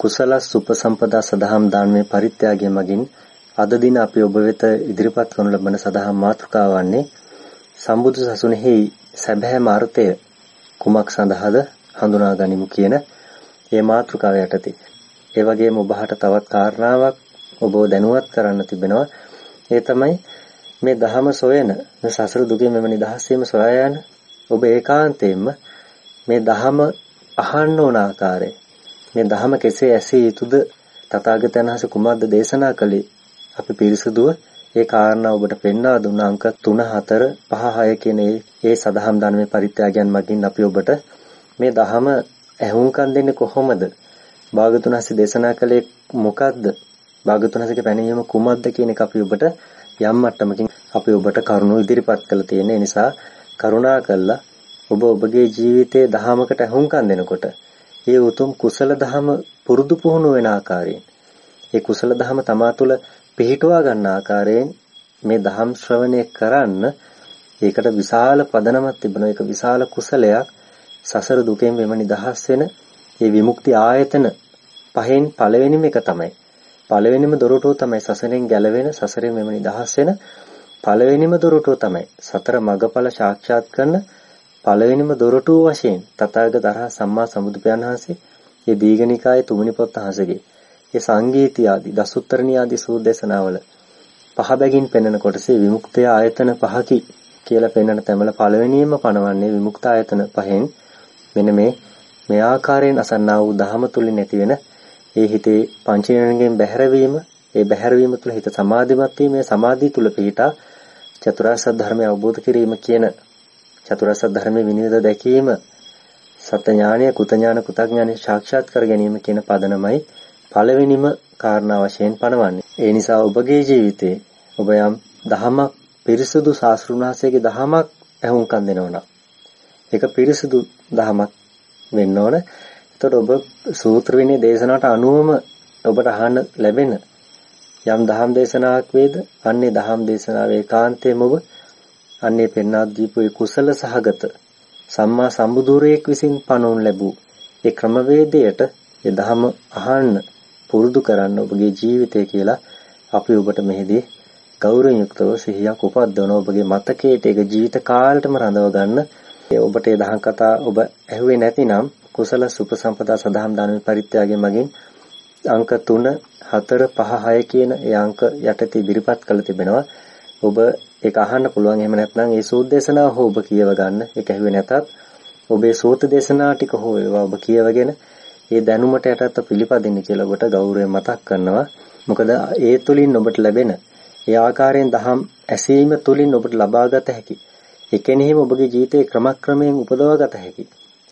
කුසලස් උපසම්පදා සදහම් දානමේ පරිත්‍යාගය මගින් අද දින අපි ඔබ වෙත ඉදිරිපත් කරනු ලබන සදහම් මාතෘකාව වන්නේ සම්බුදු සසුනේහි සැබෑම අර්ථය කුමක් සඳහාද හඳුනා ගනිමු කියන මේ මාතෘකාව යටතේ. ඒ වගේම ඔබට තවත් කාරණාවක් ඔබව දැනුවත් කරන්න තිබෙනවා. ඒ තමයි මේ ධහම සොයන සසර දුකේ මෙම නිදහස් වීම සොයා යන ඔබ ඒකාන්තයෙන්ම මේ ධහම අහන්න ඕන ආකාරය, මේ ධහම කෙසේ ඇසිය යුතුද, තථාගතයන් වහන්සේ කුමක්ද දේශනා කළේ, අපි පිරිසුදුව ඒ කාරණා ඔබට පෙන්වා දුන්න අංක 3 4 5 6 කියන ඒ සදහම් ධර්මයේ පරිත්‍යාගයන් මගින් අපි ඔබට මේ ධහම ඇහුම්කන් දෙන්නේ කොහොමද, භාගතුන් වහන්සේ දේශනා කළේ මොකක්ද, භාගතුන් වහන්සේගේ පැනවීම කුමක්ද කියන එක අපි ඔබට යම් මට්ටමකින් අපි ඔබට කරුණු ඉදිරිපත් කළ තියෙන නිසා කරුණා කළා ඔබ ඔබගේ ජීවිතයේ දහමකට ඇහුම්කන් දෙනකොට ඒ උතුම් කුසල දහම පුරුදු පුහුණු වෙන ආකාරයෙන්, ඒ කුසල දහම තමා තුළ පිහිටුවා ගන්න ආකාරයෙන් මේ දහම් ශ්‍රවණය කරන්න, ඒකට විශාල පදනමක් තිබෙනවා. ඒක විශාල කුසලයක්. සසර දුකෙන් වෙම නිදහස් වෙන මේ විමුක්ති ආයතන පහෙන් පළවෙනිම එක තමයි, පළවෙනිම දොරටුව තමයි සසරෙන් ගැලවෙන, සසරෙන් වෙම නිදහස් වෙන පළවෙනිම දොරටුව තමයි සතර මගඵල සාක්ෂාත් කරන පළවෙනිම දොරටුව වශයෙන් තථාගත අරහත් සම්මා සම්බුදුපියාණන් වහන්සේ මේ දීඝනිකායේ තුන්වෙනි පොත් අහසගේ ඒ සංගීතය ආදී දසුත්තරණී ආදී සූදේශනාවල පහ බැගින් පෙන්වන කොටසේ විමුක්තය ආයතන පහකි කියලා පෙන්වන තැමල පළවෙනියෙන්ම පනවන්නේ විමුක්ත ආයතන පහෙන් මෙන්න මේ ආකාරයෙන් අසන්නා වූ ධහම තුලින් නැති වෙන ඒ හිතේ පංචේන්ද්‍රයෙන් බැහැරවීම, ඒ බැහැරවීම තුළ හිත සමාධිමත් වීම, මේ සමාධිය තුළ පිහිටා චතුරාර්ය සත්‍ය ධර්මය අවබෝධ කිරීම කියන චතුරාර්ය සත්‍ය ධර්මයේ විනිවිද දැකීම, සත්‍ය ඥානය, කුත ඥාන, කුතඥානය සාක්ෂාත් කර ගැනීම කියන පදනමයි පළවෙනිම කාරණා වශයෙන් පනවන්නේ. ඒ නිසා ඔබගේ ජීවිතේ ඔබ යම් දහමක්, පිරිසුදු ශාස්ත්‍රුණාසයේ දහමක් ඇහුම්කන් දෙනවා නම් ඒක පිරිසුදු දහමක් වෙන්න ඕන. එතකොට ඔබ සූත්‍ර විනය දේශනාවට අනුවම ඔබට අහන්න ලැබෙන යම් දහම් දේශනාවක් වේද, අන්නේ දහම් දේශනාවේ ඒකාන්තයෙන්ම ඔබ අන්නේ පෙන්වා දීපු ඒ කුසල සහගත සම්මා සම්බුදුරෙක් විසින් පනවනු ලැබූ ඒ ක්‍රමවේදයට ඒ දහම අහන්න පුරුදු කරන්න ඔබගේ ජීවිතය කියලා අපි ඔබට මෙහිදී ගෞරවයෙන් යුක්තව සිහියක් උපද්දවන, ඔබගේ මතකයට ඒක ජීවිත කාලෙටම රඳව ගන්න. ඔබට ඒ දහම් කතා ඔබ ඇහුවේ නැතිනම් කුසල සුපසම්පදා සදහම් දානමේ පරිත්‍යාගය මගින් අංක 3 4 5 6 කියන ඒ අංක යටතේ ඉදිරිපත් කළ තිබෙනවා. ඔබ ඒක අහන්න පුළුවන්. එහෙම නැත්නම් ඒ සූත් දේශනාව හෝ ඔබ කියව ගන්න. ඒක ඇහුවේ නැතත් ඔබේ සූත් දේශනා ටික හෝ ඒවා ඔබ කියවගෙන ඒ දැනුමට යටත් පිළිපදින්න කියලා ඔබට ගෞරවයෙන් මතක් කරනවා. මොකද ඒ තුලින් ඔබට ලැබෙන ඒ ආකාරයෙන් දහම් ඇසීම තුලින් ඔබට ලබාගත හැකි, එකෙනෙහිම ඔබගේ ජීවිතේ ක්‍රමක්‍රමයෙන් උපදවාගත හැකි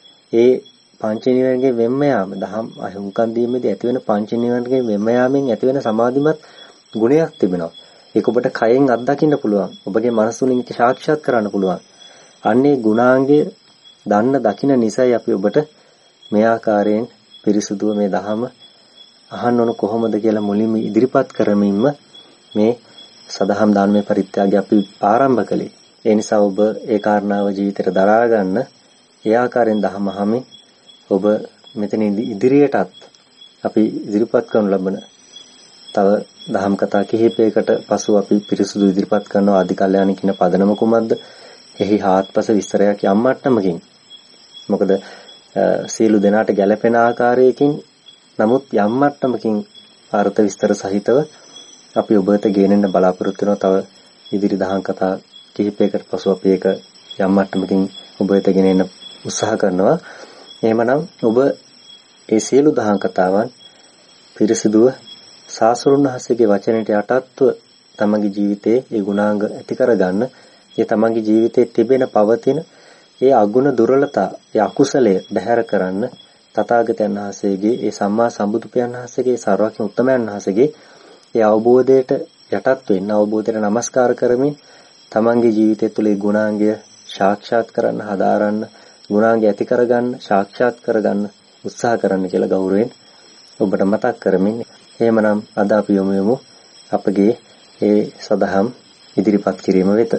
ඒ පංච නිවර්ණයේ වෙම්ම යාම, දහම් අහුම්කන් දීමේදී ඇතිවෙන පංච නිවර්ණයේ වෙම්ම යාමෙන් ඇතිවෙන සමාධිමත් ගුණයක් තිබෙනවා. ඒක ඔබට කයෙන් අත්දකින්න පුළුවන්. ඔබගේ මනස තුලින් ඒක සාක්ෂාත් කරන්න පුළුවන්. අන්නේ ගුණාංගය දන්න දකින්න නිසායි අපි ඔබට මේ ආකාරයෙන් පිරිසුදුව මේ දහම අහන්න ඕන කොහොමද කියලා මුලින්ම ඉදිරිපත් කරමින්ම මේ සදහම් දානමය පරිත්‍යාගය අපි ආරම්භ කළේ. ඒ නිසා ඔබ ඒ කාරණාව ජීවිතේට දරා ගන්න, ඒ ආකාරයෙන් දහම අහමින් ඔබ මෙතන ඉදිරියටත් අපි ඉදිරිපත් කරනු ලබන තව දහම් කතා කිහිපයකට පසු අපි පිරිසුදු ඉදිරිපත් කරන ආදි කල්යාණ කියන පදනම කුමක්ද? එහි හාත්පස විස්තරයක් යම් මට්ටමකින්. මොකද සීල දෙනාට ගැළපෙන ආකාරයකින්, නමුත් යම් මට්ටමකින් අර්ථ විස්තර සහිතව අපි ඔබ වෙත ගෙනෙන්න බලාපොරොත්තු වෙනවා. තව ඉදිරි දහම් කතා කිහිපයකට පසු අපි ඒක යම් මට්ටමකින් ඔබ වෙත ගෙනෙන්න උත්සාහ කරනවා. එහෙමනම් ඔබ ඒ සියලු දහම් කතාවන් පිරිසිදුව සාසුරුණහසගේ වචනයට යටත්ව තමන්ගේ ජීවිතයේ ඒ ගුණාංග ඇති කරගන්න, ඒ තමන්ගේ ජීවිතයේ තිබෙන පවතින ඒ අගුණ දුර්වලතා, ඒ අකුසලය බැහැර කරන්න තථාගතයන් වහන්සේගේ, ඒ සම්මා සම්බුදුපියාණන් වහන්සේගේ, සර්වඥ උත්තමයන් වහන්සේගේ ඒ අවබෝධයට යටත් වෙන්න, අවබෝධයට නමස්කාර කරමින් තමන්ගේ ජීවිතය තුළ ඒ ගුණාංගය සාක්ෂාත් කරන්න, හදාරන්න, ගුණාංගය ඇති කරගන්න, සාක්ෂාත් කරගන්න උත්සාහ කරන්න කියලා ගෞරවයෙන් ඔබට මතක් කරමින්, එහෙමනම් අද අපි යමු අපගේ ඒ සදහම් ඉදිරිපත් කිරීම වෙත.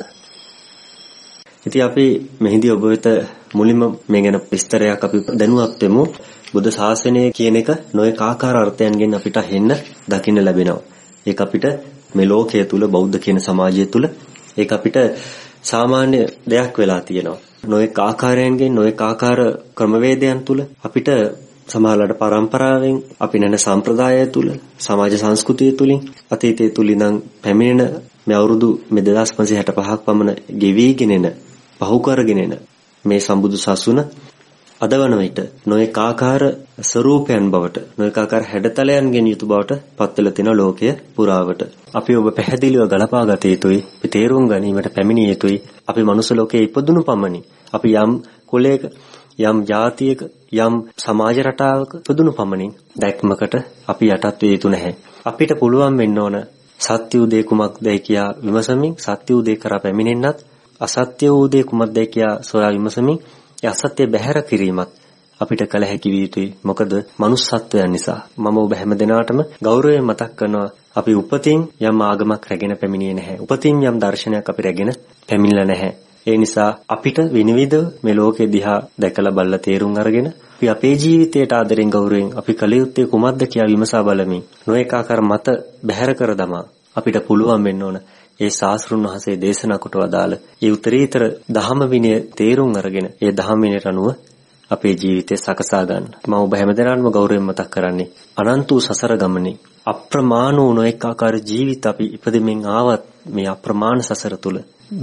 ඉතින් අපි මෙහිදී ඔබ වෙත මුලින්ම මේ ගැන විස්තරයක් අපි දැනුවත් වෙමු. බුද්ධ ශාසනය කියන එක නොයෙක් ආකාර අර්ථයන්ගෙන් අපිට හෙන්න දකින්න ලැබෙනවා. ඒක අපිට මේ ලෝකයේ තුල බෞද්ධ කියන සමාජය තුල ඒක අපිට සාමාන්‍ය දෙයක් වෙලා තියෙනවා. නොයෙක් ආකාරයන්ගෙන් නොයෙක් ආකාර ක්‍රමවේදයන් තුල අපිට සමාජලට පරම්පරාවෙන් අපි නැන සම්ප්‍රදාය තුල සමාජ සංස්කෘතිය තුලින් අතීතයේ තුල ඉඳන් පැමිණෙන මේ අවුරුදු 2565ක් පමණ ගෙවිගෙන එන පහු කරගෙන එන මේ සම්බුදු සසුන අද වන විට නොයෙක් ආකාර ස්වરૂපයන් බවට නොයෙක් ආකාර හැඩතලයන්ගෙන් යුතු බවට පත් වෙලා තියෙන ලෝකය පුරාවට අපි ඔබ පැහැදිලිව ගලපා ගත යුතුයි. අපි තේරුම් ගැනීමට පැමිණිය යුතුයි. අපි මනුස්ස ලෝකයේ ඉපදුණු පමණින් අපි යම් කුලයක යම් ජාතියක යම් සමාජ රටාවක ඉපදුණු පමණින් දැක්මකට අපි යටත් විය යුතු නැහැ. අපිට පුළුවන් වෙන්න ඕන සත්‍ය උදේ කුමක්දයි කියා විමසමින් සත්‍ය උදේ කරා පැමිණෙන්නත් අසත්‍ය උදේ කුමක්දයි කියා සොයා විමසමින් ඒ අසත්‍ය බැහැර කිරීමත් අපිට කළ හැකි විය යුතුයි. මොකද මනුස්සත්වයන් නිසා මම ඔබ හැම දිනාටම ගෞරවයෙන් මතක් කරනවා අපි උපතින් යම් ආගමක් රැගෙන පැමිණියේ නැහැ. උපතින් යම් දර්ශනයක් අපි රැගෙන පැමිණලා නැහැ. ඒ නිසා අපිට විනිවිද මේ ලෝකෙ දිහා දැකලා බලලා තේරුම් අරගෙන අපි අපේ ජීවිතයට ආදරෙන් ගෞරවයෙන් අපි කළ යුත්තේ කුමක්ද කියලා විමසා බලමින් නොඑක ආකාර මත බැහැර කර දමා අපිට පුළුවන් වෙන්න ඕන ඒ ශාස්ත්‍රුන් වහන්සේ දේශනා කොට වදාළ ඒ උත්තරීතර ධම්ම විනය තේරුම් අරගෙන ඒ ධම්ම විනයට අනුව අපේ ජීවිතය සකසා ගන්න. මම ඔබ හැමදෙනාටම ගෞරවයෙන් මතක් කරන්නේ අනන්ත වූ සසර ගමනේ අප්‍රමාණ වූ නොඑක ආකාර ජීවිත අපි ඉපදෙමින් ආවත් මේ අප්‍රමාණ සසර තුල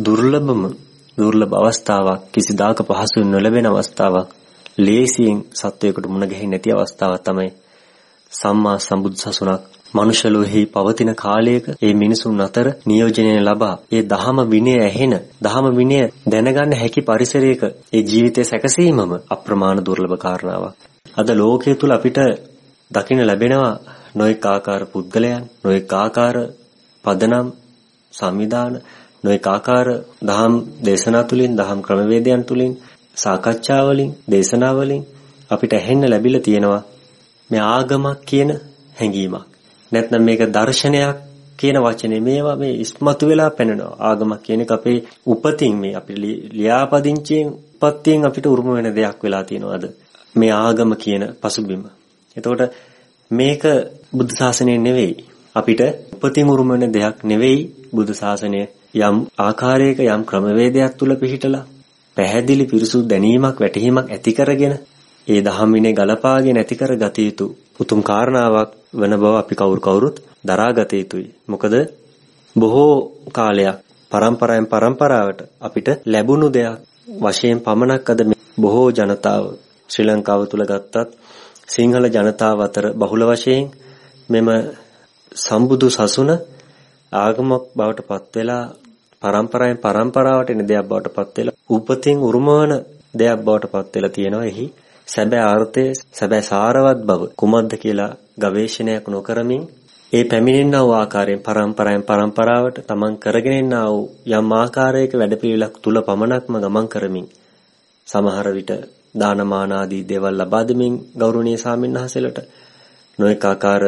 දුර්ලභ අවස්ථාවක් කිසිදාක පහසුවෙන් නොලැබෙන අවස්ථාවක් ලේසියෙන් සත්වයකට මුණ ගැහෙන්නේ නැති අවස්ථාවක් තමයි සම්මා සම්බුදු සසුනක් මනුෂ්‍ය ලෝකෙහි පවතින කාලයක ඒ මිනිසුන් අතර නියෝජනය ලබා ඒ ධහම විනය ඇහෙන ධහම විනය දැනගන්න හැකි පරිසරයක ඒ ජීවිතය සැකසීමම අප්‍රමාණ දුර්ලභ කාරණාවක්. අද ලෝකයේ තුල අපිට දකින්න ලැබෙනවා නොඑක ආකාර පුද්ගලයන් නොඑක ආකාර පදනම් සංවිධාන නොඑක ආකාර දහම් දේශනා තුලින් දහම් ක්‍රමවේදයන් තුලින් සාකච්ඡා වලින් දේශනා වලින් අපිට ඇහෙන්න ලැබිලා තියෙනවා මේ ආගමක් කියන හැඟීමක්. නැත්නම් මේක දර්ශනයක් කියන වචනේ මේවා මේ ඉස්මතු වෙලා පෙනෙනවා. ආගමක් කියන එක අපේ උපතින් මේ අපි ලියාපදිංචියෙන් උපත්යෙන් අපිට උරුම වෙන දෙයක් වෙලා තියෙනවා අද. මේ ආගම කියන පසුබිම. එතකොට මේක බුද්ධ ශාසනය නෙවෙයි. අපිට උපතින් උරුම වෙන දෙයක් නෙවෙයි බුද්ධ ශාසනය. යම් ආකාරයක යම් ක්‍රමවේදයක් තුල පිහිටලා පැහැදිලි පිරිසුදු දැනීමක් වැටහීමක් ඇති කරගෙන ඒ දහම් විනය ගලපාගෙන ඇති කර ගත යුතු උතුම් කාරණාවක් වෙන බව අපි කවුරුත් දරා ගත යුතුයි. මොකද බොහෝ කාලයක් පරම්පරාවෙන් පරම්පරාවට අපිට ලැබුණු දෙයක් වශයෙන් පමණක් අද බොහෝ ජනතාව ශ්‍රී ලංකාව තුල ගත්තත් සිංහල ජනතාව අතර බහුල වශයෙන් මෙම සම්බුදු සසුන ආගමක් බවට පත් වෙලා පරම්පරාවෙන් පරම්පරාවට එන දෙයක් බවට පත් වෙලා උපතින් උරුමවන දෙයක් බවට පත් වෙලා තියෙනවා. එහි සැබෑ අර්ථය සැබෑ සාරවත් බව කුමක්ද කියලා ගවේෂණයක් නොකරමින් ඒ පැමිණෙනා වූ ආකාරයෙන් පරම්පරාවෙන් පරම්පරාවට තමන් කරගෙන එනා වූ යම් ආකාරයක වැඩපිළිවෙලක් තුල පමණක්ම ගමන් කරමින් සමහර විට දානමාන ආදී දේවල් ලබා දෙමින් ගෞරවනීය ස්වාමින්වහන්සේලට නොඑක ආකාර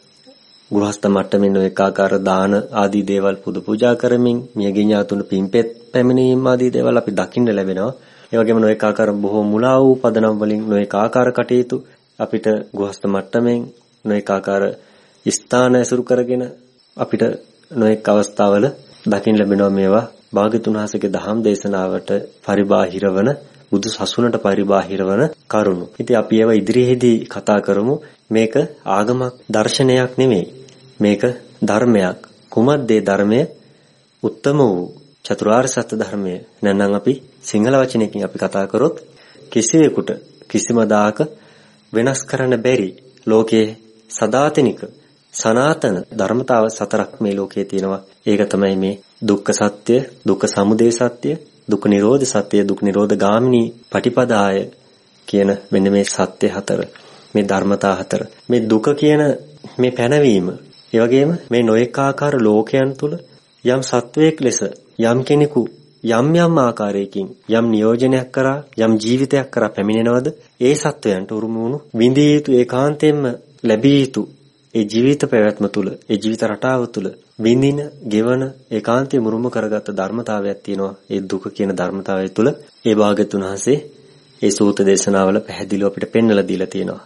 ගෘහස්ත මට්ටමින් නොඑක ආකාර දාන ආදී දේවල් පුද පූජා කරමින් මියගිය ඥාතුන් පින්පෙත් පැමිණීම ආදී දේවල් අපි දකින්න ලැබෙනවා. ඒ වගේම නොඑක ආකාර බොහෝ මුලා වූ පදනම් වලින් නොඑක ආකාර කටයුතු අපිට ගෘහස්ත මට්ටමින් නොඑක ආකාර ස්ථාන ඇසුරු කරගෙන අපිට නොඑක අවස්ථාවල දකින්න ලැබෙනවා. මේවා භාග්‍යතුන් වහන්සේගේ දහම් දේශනාවට පරිබාහිර වන බුදු සසුනට පරිබාහිර වන කරුණු. ඉතින් අපි ඒවා ඉදිරියේදී කතා කරමු. මේක ආගමක් දර්ශනයක් නෙමෙයි. මේක ධර්මයක්. කුමද්ද ඒ ධර්මය? උත්තම වූ චතුරාර්ය සත්‍ය ධර්මය. නැත්නම් අපි සිංහල වචනයකින් අපි කතා කරොත් කිසිවෙකුට කිසිම දාක වෙනස් කරන්න බැරි ලෝකයේ සදාතනික සනාතන ධර්මතාව සතරක් මේ ලෝකයේ තියෙනවා. ඒක තමයි මේ දුක්ඛ සත්‍ය, දුක්ඛ සමුදය සත්‍ය, දුක්ඛ නිරෝධ සත්‍ය, දුක්ඛ නිරෝධ ගාමිනී පටිපදාය කියන මෙන්න මේ සත්‍ය හතර. මේ ධර්මතා හතර. මේ දුක කියන මේ පැනවීම, ඒ වගේම මේ නොඑක ආකාර ලෝකයන් තුල යම් සත්වයක් ලෙස යම් කෙනෙකු යම් ආකාරයකින් යම් නියෝජනයක් කරා යම් ජීවිතයක් කරා පැමිණෙනවද ඒ සත්වයන්ට උරුම වුණු විඳිය යුතු ඒකාන්තයෙන්ම ලැබිය යුතු ඒ ජීවිත පැවැත්ම තුල ඒ ජීවිත රටාව තුල විඳින ගෙවන ඒකාන්තයෙන් උරුම කරගත් ධර්මතාවයක් තියෙනවා. ඒ දුක කියන ධර්මතාවය තුල ඒ භාග්‍යතුන් වහන්සේ ඒ සූත්‍ර දේශනාවල පැහැදිලිව අපිට පෙන්වලා දීලා තියෙනවා.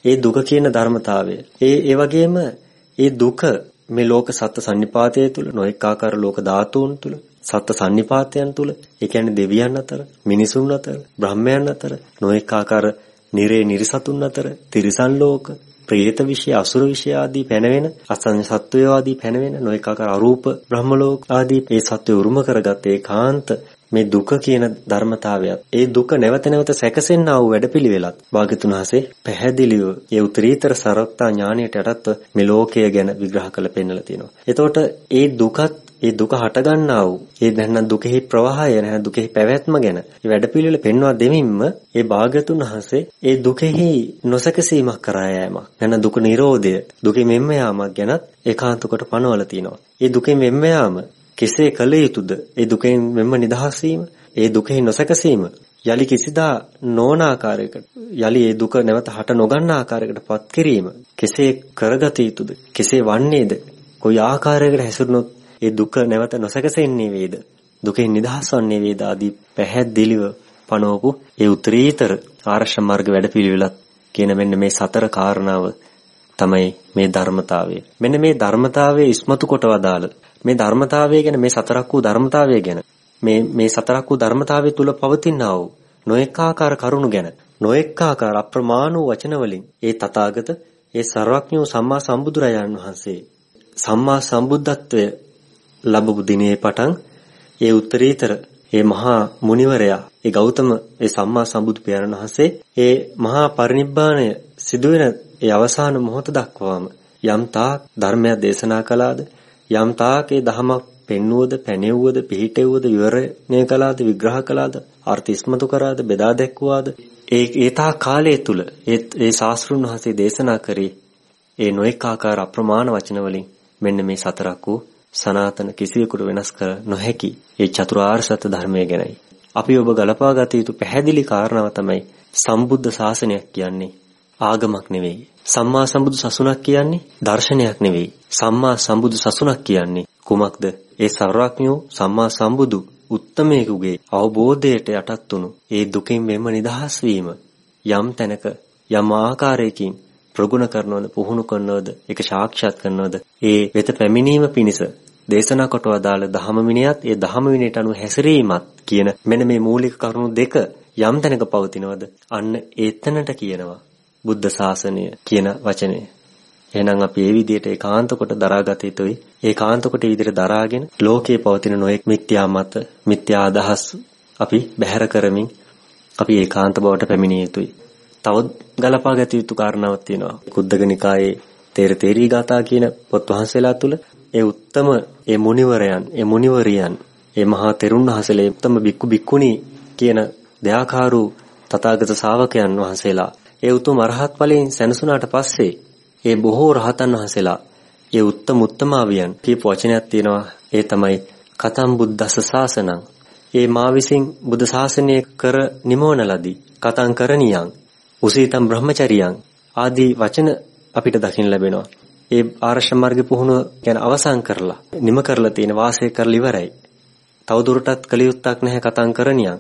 ඒ දුක කියන ධර්මතාවය. ඒ වගේම ඒ දුක මේ ලෝක සත්ත්ව සන්නිපාතය තුළ නොඑක ආකාර ලෝක ධාතුන් තුළ සත්ත්ව සන්නිපාතයන් තුළ ඒ කියන්නේ දෙවියන් අතර මිනිසුන් අතර බ්‍රහ්මයන් අතර නොඑක ආකාර නිරේ නිර්සතුන් අතර තිරිසන් ලෝක ප්‍රේත විශ්ය අසුර විශ්ය ආදී පැනවෙන අසංඥ සත්වය ආදී පැනවෙන නොඑක ආකාර අරූප බ්‍රහ්ම ලෝක ආදී ඒ සත්වය උරුම කරගත් ඒකාන්ත මේ දුක කියන ධර්මතාවයත් ඒ දුක නැවත නැවත සැකසෙන්නා වූ වැඩපිළිවෙලත් භාග්‍යතුන් වහන්සේ පැහැදිලිව ඒ උත්තරීතර සරත්තා ඥාණයට යටත්ව මේ ලෝකය ගැන විග්‍රහ කරලා පෙන්නලා තියෙනවා. එතකොට ඒ දුක හටගන්නා වූ ඒ දැන් දුකෙහි ප්‍රවාහය නැහ දුකෙහි පැවැත්ම ගැන ඒ වැඩපිළිවෙල පෙන්වා දෙමින්ම ඒ භාග්‍යතුන් වහන්සේ ඒ දුකෙහි නොසැකසීමක් කරා යෑමක් නැහ දුක නිරෝධය දුකෙන් මෙම්ම යාමක් ගැනත් ඒකාන්ත කොට පනවලා තියෙනවා. ඒ දුකෙන් මෙම්ම යාම කෙසේ කළ යුතුද? ඒ දුකෙන් මෙම්ම නිදහස් වීම, ඒ දුකෙහි නොසැකසීම යලි කිසිදා නොවන ආකාරයකට යලි ඒ දුක නැවත හට නොගන්න ආකාරයකට පත් කිරීම කෙසේ කරගත යුතුද? කෙසේ වන්නේද? කොයි ආකාරයකට හැසිරුණොත් ඒ දුක නැවත නොසැකසෙන්නේ වේද? දුකෙන් නිදහස් වන්නේ වේද? ආදී පැහැදිලිව පනවපු ඒ උත්තරීතර ආර්ෂ මාර්ග වැඩපිළිවෙලත් කියන මෙන්න මේ සතර කාරණාව තමයි මේ ධර්මතාවය. මෙන්න මේ ධර්මතාවයේ ඉස්මතු කොට වදාළ මේ ධර්මතාවය ගැන මේ සතරක් වූ ධර්මතාවය ගැන මේ සතරක් වූ ධර්මතාවය තුල පවතිනා වූ නොඑක ආකාර කරුණු ගැන නොඑක ආකාර අප්‍රමාණ වූ වචන වලින් ඒ තථාගත ඒ සර්වඥ සම්මා සම්බුදුරජාණන් වහන්සේ සම්මා සම්බුද්ධත්වය ලැබපු දිනේ පටන් ඒ උත්තරීතර ඒ මහා මුනිවරයා ඒ ගෞතම ඒ සම්මා සම්බුදු පියාණන් වහන්සේ ඒ මහා පරිනිබ්බාණය සිදුවෙන ඒ අවසාන මොහොත දක්වාම යම් තාක් ධර්මයක් දේශනා කළාද යම් තාක් ඒ ධහමක් පෙන්වුවද පැනෙව්වද පිහිටෙව්වද විවරණය කළාද විග්‍රහ කළාද අර්ථ ඉස්මතු කරාද බෙදා දැක්වුවාද ඒ තා කාලය තුල ඒ ශාස්ත්‍රුන් වහන්සේ දේශනා කරේ ඒ නොඑක ආකාර අප්‍රමාණ වචන වලින් මෙන්න මේ සතරක් වූ සනාතන කිසියෙකුට වෙනස් කර නොහැකි ඒ චතුරාර්ය සත්‍ය ධර්මය ගැනයි. අපි ඔබ ගලපා ගත යුතු පැහැදිලි කාරණාව තමයි සම්බුද්ධ ශාසනයක් කියන්නේ ආගමක් නෙවෙයි. සම්මා සම්බුදු සසුනක් කියන්නේ දර්ශනයක් නෙවෙයි. සම්මා සම්බුදු සසුනක් කියන්නේ කුමක්ද? ඒ සර්වඥෝ සම්මා සම්බුදු උත්තමයෙකුගේ අවබෝධයට යටත් වුණු ඒ දුකින් මෙම නිදහස් වීම යම් තැනක යම් ආකාරයකින් ප්‍රගුණ කරනවද පුහුණු කරනවද ඒක සාක්ෂාත් කරනවද ඒ වෙත පැමිණීම පිණිස දේශනා කොට වදාළ ධහම විනයත් ඒ ධහම විනයට අනුව හැසිරීමත් කියන මෙන්න මේ මූලික කරුණු දෙක යම් තැනක පවතිනවද අන්න ඒතනට කියනවා බුද්ධ ශාසනය කියන වචනය. එහෙනම් අපි මේ විදිහට ඒකාන්ත කොට දරාගත යුතුයි. ඒකාන්ත කොට විදිහට දරාගෙන ලෝකයේ පවතින නොයෙක් මිත්‍යා මත, මිත්‍යා අදහස් අපි බැහැර කරමින් අපි ඒකාන්ත බවට පැමිණිය යුතුයි. තව ගලපා ගත යුතු කාරණාවක් තියෙනවා. කුද්දක නිකායේ තේරී ගාථා කියන පොත් වහන්සේලා තුල ඒ උත්තම ඒ මුනිවරයන්, ඒ මුනිවරියන්, ඒ මහා තෙරුන් වහන්සේලා උත්තම බික්කු බික්කුණී කියන දයාකාරු තථාගත ශාවකයන් වහන්සේලා ඒ උතුම් අරහත් ඵලයෙන් සැනසුණාට පස්සේ ඒ බොහෝ රහතන් වහන්සේලා ඒ උත්තමාවියන් කියපු වචනයක් තියෙනවා. ඒ තමයි කතම් බුද්දස්ස ශාසනං. ඒ මා විසින් බුද්ධ ශාසනය කර නිමවන ලදී. කතං කරණියං උසීතම් බ්‍රහ්මචරියං ආදී වචන අපිට දකින්න ලැබෙනවා. ඒ ආර්ෂ මාර්ග පුහුණුව ගැන අවසන් කරලා නිම කරලා තියෙන වාසය කරලා ඉවරයි. තවදුරටත් කලියුත්තක් නැහැ කතං කරණියං.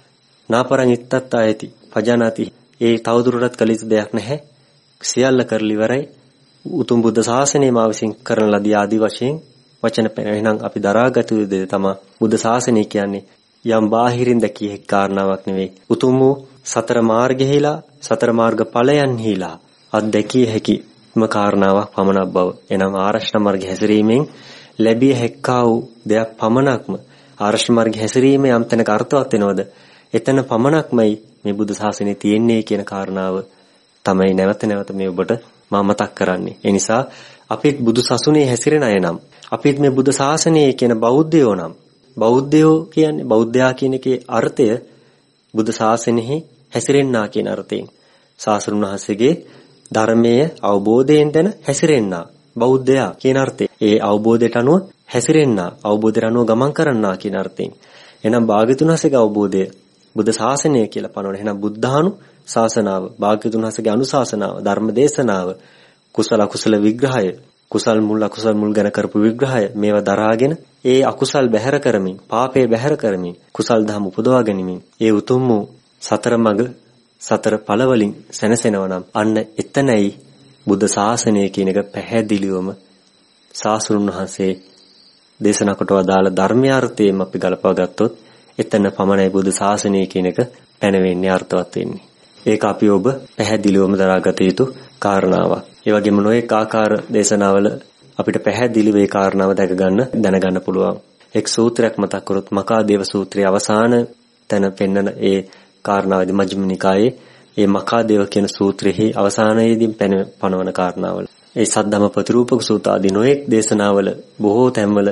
නාපරං ඉත්තත් ආයති පජානාති. ඒ තවදුරටත් කලියුතු දෙයක් නැහැ. සියල්ල කරලා ඉවරයි. උතුම් බුද්ධ ශාසනය මා විසින් කරන ලදී ආදී වශයෙන් වචන එහෙනම් අපි දරාගත යුතු දේ තමයි බුද්ධ ශාසනය කියන්නේ යම් බාහිරින් දැකිය හැකි කාරණාවක් නෙවෙයි. උතුම් වූ සතර මාර්ගෙහිලා සතර මාර්ග ඵලයන්හිලා අත්දැකිය හැකිම කාරණාවක් පමණක් බව. එනම් ආරෂ්ඨ මාර්ගය හැසිරීමෙන් ලැබිය හැක්කා වූ දෙයක් පමණක්ම ආරෂ්ඨ මාර්ගය හැසිරීමේ යම් තැනක අර්ථවත් වෙනවද? එතන පමණක්මයි මේ බුද්ධ ශාසනය තියෙන්නේ කියන කාරණාව තමයි නැවත නැවත මේ ඔබට මම මතක් කරන්නේ. ඒ නිසා අපිත් බුදු සසුනේ හැසිරෙන අය නම් අපිත් මේ බුද්ධ ශාසනයේ කියන බෞද්ධයෝ නම් බෞද්ධයෝ කියන්නේ බෞද්ධයා කියන එකේ අර්ථය බුද්ධ ශාසනයෙහි හැසිරෙන්නා කියන අර්ථයෙන් ශාස්ත්‍රුන් වහන්සේගේ ධර්මයේ අවබෝධයෙන් දැන හැසිරෙන්නා බෞද්ධයා කියන අර්ථය. ඒ අවබෝධයට අනුව හැසිරෙන්නා අවබෝධයට අනුව ගමන් කරන්නා කියන අර්ථයෙන්. එහෙනම් භාග්‍යතුන් වහන්සේගේ අවබෝධය බුද්ධ ශාසනය කියලා පනවන. එහෙනම් බුද්ධානු ශාසනාව, භාග්‍යතුන් වහන්සේගේ අනුශාසනාව, ධර්ම දේශනාව, කුසල අකුසල විග්‍රහය, කුසල් මුල් අකුසල් මුල් ගැන කරපු විග්‍රහය මේවා දරාගෙන ඒ අකුසල් බැහැර කරමින්, පාපේ බැහැර කරමින්, කුසල් දහම් උපදවා ගැනීමෙන් ඒ උතුම් වූ සතර මඟ සතර ඵල වලින් සැනසෙනවා නම් අන්න එතනයි බුද්ධ ශාසනය කියන එක පැහැදිලිවම සාසුරුන් වහන්සේ දේශනා කොට වදාළ ධර්මයාර්ථයෙන් අපි ගලපා ගත්තොත් එතන පමණයි බුද්ධ ශාසනය කියන එක පැනවෙන්නේ අර්ථවත් වෙන්නේ. ඒක අපි ඔබ පැහැදිලිවම දරාගත යුතු කාරණාවක්. ඒ වගේම නොඑක ආකාර දේශනාවල අපිට පැහැදිලිව ඒ කාරණාව දැනගන්න පුළුවන්. එක් සූත්‍රයක් මතක් කරොත් මකාදේව සූත්‍රයේ අවසාන තැන පෙන්නන ඒ කාරණාවදී මජ්ක්‍ධිම නිකායේ ඒ මකාදේව කියන සූත්‍රයේ අවසානයේදී පනවන කාරණාවල ඒ සද්ධම්ම ප්‍රතිරූපක සූත්‍ර ආදී නොඑක් දේශනාවල බොහෝ තැන්වල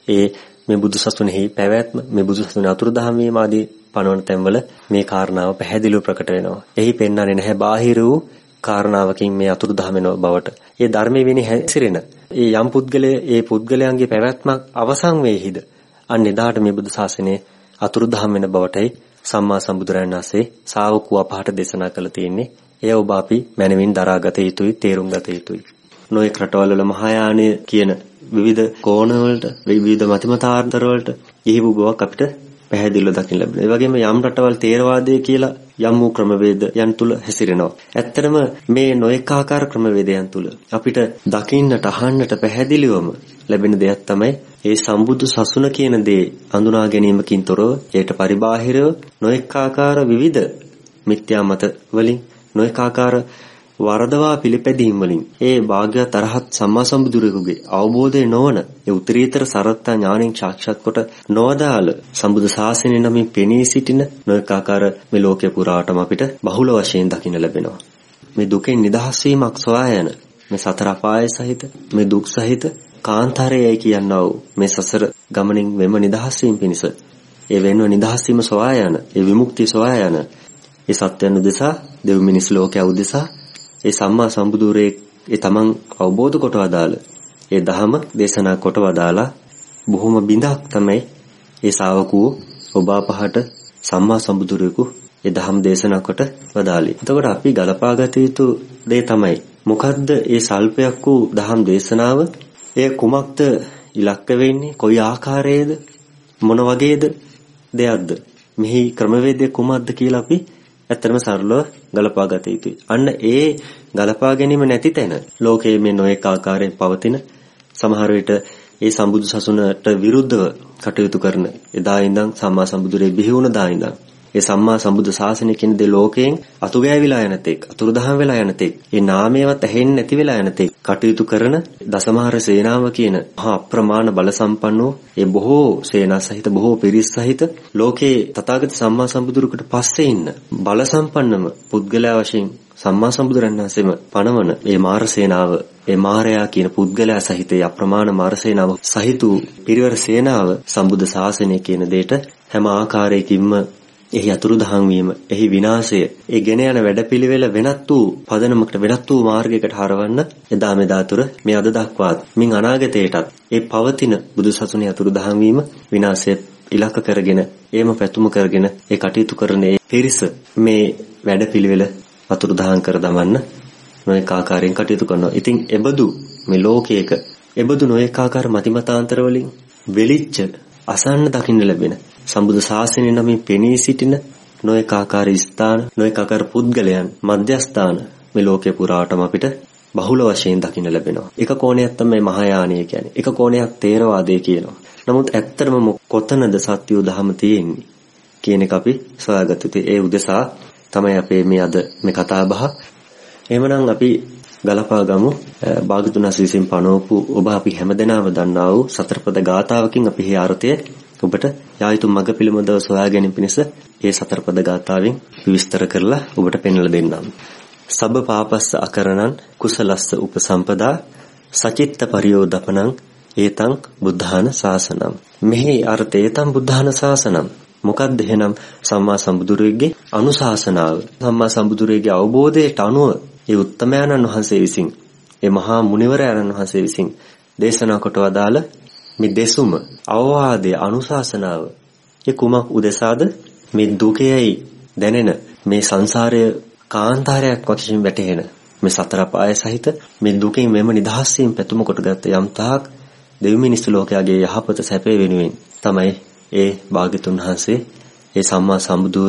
මේ බුදු සසුනේහි පැවැත්ම මේ බුදු සසුනේ අතුරුදහන් වීම ආදී පනවන තැන්වල මේ කාරණාව පැහැදිලිව ප්‍රකට වෙනවා. එහි පෙන්වන්නේ නැහැ බාහිර වූ කාරණාවකින් මේ අතුරුදහන් වෙනව බවට. ඒ ධර්මයේ වෙන්නේ හැසිරෙන ඒ යම් පුද්ගලයන්ගේ පැවැත්මක් අවසන් වේහිද අන්න එදාට මේ බුදු ශාසනයේ අතුරුදහන් වෙන බවටයි සම්මා සම්බුදුරජාණන් වහන්සේ ශාවකව අපහට දේශනා කළ තියෙන්නේ. එය ඔබ අපි මනමින් දරාගත යුතුයි, තේරුම් ගත යුතුයි. නොයෙක් රටවල් වල මහායානය කියන විවිධ කෝණවලට, විවිධ මතිමතාන්තර වලට ඉහිබු බවක් අපිට පැහැදිලිව දකින්න ලැබෙනවා. ඒ වගේම යම් රටවල් තේරවාදය කියලා යම් වූ ක්‍රමවේදයන් තුල හැසිරෙනවා. ඇත්තටම මේ නොඑක ආකාර ක්‍රමවේදයන් තුල අපිට දකින්නට අහන්නට පැහැදිලිවම ලැබෙන දෙයක් තමයි ඒ සම්බුදු සසුන කියන දේ අඳුනා ගැනීමකින් තොරව ඒට පරිබාහිරව නොඑක ආකාර විවිධ මිත්‍යා මත වලින් නොඑක ආකාර වරදවා පිළිපැදීම් වලින් ඒ භාග්‍යවත් අරහත් සම්මා සම්බුදුරෙකුගේ අවබෝධය නොවන ඒ උත්තරීතර සරත්තා ඥාණයෙන් සාක්ෂාත් කොට නොවදාළ සම්බුදු ශාසනය නමින් පෙනී සිටින නොඑක ආකාර මේ ලෝකේ පුරාටම අපිට බහුල වශයෙන් දකින්න ලැබෙනවා. මේ දුකෙන් නිදහස් වීමක් සොයා යන මේ සතර අපාය සහිත මේ දුක් සහිත කාන්තාරයයි කියනවා මේ සසර ගමනින් මෙම නිදහස් වීම පිණිස ඒ වෙනව නිදහස් වීම සොයා යන ඒ විමුක්තිය සොයා යන ඒ සත්‍යයන් උදෙසා දෙව් මිනිස් ලෝකයේ උදෙසා ඒ සම්මා සම්බුදුරේ ඒ තමන් අවබෝධ කොට වදාළ ඒ ධහම දේශනා කොට වදාලා බොහොම බිඳක් තමයි ඒ ශාවකෝ ඔබ අපහට සම්මා සම්බුදුරෙකු ඒ ධහම දේශනා කොට වදාළේ. එතකොට අපි ගලපාගත යුතු දේ තමයි මොකද්ද ඒ සල්පයක් වූ ධහම දේශනාව? ඒ කුමක්ද ඉලක්ක වෙන්නේ? කොයි ආකාරයේද? මොන වගේද දෙයක්ද? මෙහි ක්‍රමවේදය කුමක්ද කියලා අපි ඇත්තටම සරලව ගලපා ගත යුතුයි. අන්න ඒ ගලපා ගැනීම නැති තැන ලෝකයේ මේ නොඑක ආකාරයෙන් පවතින සමහර විට ඒ සම්බුදු සසුනට විරුද්ධව කටයුතු කරන එදා ඉඳන් සම්මා සම්බුදුරේ බිහි වුණ දා ඉඳන් ඒ සම්මා සම්බුදු ශාසනය කියන දේ ලෝකයෙන් අතුගෑවිලා යන තෙක් අතුරුදහන් වෙලා යන තෙක් ඒ නාමයවත් ඇහෙන්නේ නැති වෙලා යන තෙක් කටයුතු කරන දසමහර සේනාව කියන මහා අප්‍රමාණ බල සම්පන්නෝ ඒ බොහෝ සේනා සහිත බොහෝ පිරිස් සහිත ලෝකේ තථාගත සම්මා සම්බුදුරකට පස්සේ ඉන්න බල සම්පන්නම පුද්ගලයා වශයෙන් සම්මා සම්බුදුරන් වහන්සේම පණවන ඒ මාර සේනාව ඒ මාරයා කියන පුද්ගලයා සහිත ඒ අප්‍රමාණ මාර සේනාව සහිත පිරිවර සේනාව සම්බුද්ධ ශාසනය කියන දෙයට හැම ආකාරයකින්ම එහි අතුරුදහන් වීම, එහි විනාශය, ඒ ගෙන යන වැඩපිළිවෙල වෙනත් වූ පදනමකට වෙනත් වූ මාර්ගයකට හරවන්න එදා මෙදා තුර මේ අද දක්වාත් මින් අනාගතයටත් ඒ පවතින බුදුසසුනේ අතුරුදහන් වීම විනාශය ඉලක්ක කරගෙන ඒම පැතුම කරගෙන ඒ කටයුතු කරන ඒ පිරිස මේ වැඩපිළිවෙල අතුරුදහන් කර දමන්න නොඑක ආකාරයෙන් කටයුතු කරනවා. ඉතින් එබඳු මේ ලෝකයක එබඳු නොඑක ආකාර මතිමතාන්තර වලින් වෙලිච්ච අසන්න දකින්න ලැබෙන සම්බුද්ධ ශාසනය නමින් පෙනී සිටින නොඑක ආකාර ස්ථාන නොඑක ආකාර පුද්ගලයන් මධ්‍යස්ථාන මේ ලෝකේ පුරාටම අපිට බහුල වශයෙන් දකින්න ලැබෙනවා. එක කෝණයක් තමයි මහායානය කියන්නේ. එක කෝණයක් තේරවාදය කියනවා. නමුත් ඇත්තටම කොතනද සත්‍ය දහම තියෙන්නේ කියන එක අපි සොයාගත යුතුයි. ඒ උදෙසා තමයි අපේ මේ අද මේ කතා බහ. එහෙමනම් අපි ගලපා ගමු භාගතුන් විසින් පනවපු ඔබ අපි හැමදෙනාම දන්නා වූ සතරපද ගාථාවකින් අපි මේ අර්ථය ඔබට යායුතු මඟ පිළිබඳව සොයා ගැනීම පිණිස ඒ සතරපද ගාථාවෙන් විස්තර කරලා ඔබට පෙන්වලා දෙන්නම්. සබ්බ පාපස්ස අකරණං කුසලස්ස උපසම්පදා සචිත්ත පරියෝදපනං ඒතං බුද්ධාන ශාසනං. මෙහි අර්ථය ඒතං බුද්ධාන ශාසනං. මොකක්ද එහෙනම් සම්මා සම්බුදුරෙගේ අනුශාසනාව. සම්මා සම්බුදුරෙගේ අවබෝධයට අනුව ඒ උත්තමයන්න් වහන්සේ විසින් ඒ මහා මුනිවරයන්න් වහන්සේ විසින් දේශනා කොට වදාළ මේ දෙසුම අවවාදයේ අනුශාසනාව ඒ කුමක් උදෙසාද? මේ දුකයි දැනෙන මේ සංසාරයේ කාන්තාරයක් වශයෙන් වැටහෙන මේ සතර පාය සහිත මේ දුකෙන් මෙම නිදහස් වීම පැතුම කොටගත් යම් තාක් දෙවි මිනිස් ලෝකයාගේ යහපත සැපේ වෙනුවෙන් තමයි ඒ භාග්‍යතුන් වහන්සේ ඒ සම්මා සම්බුදුරේ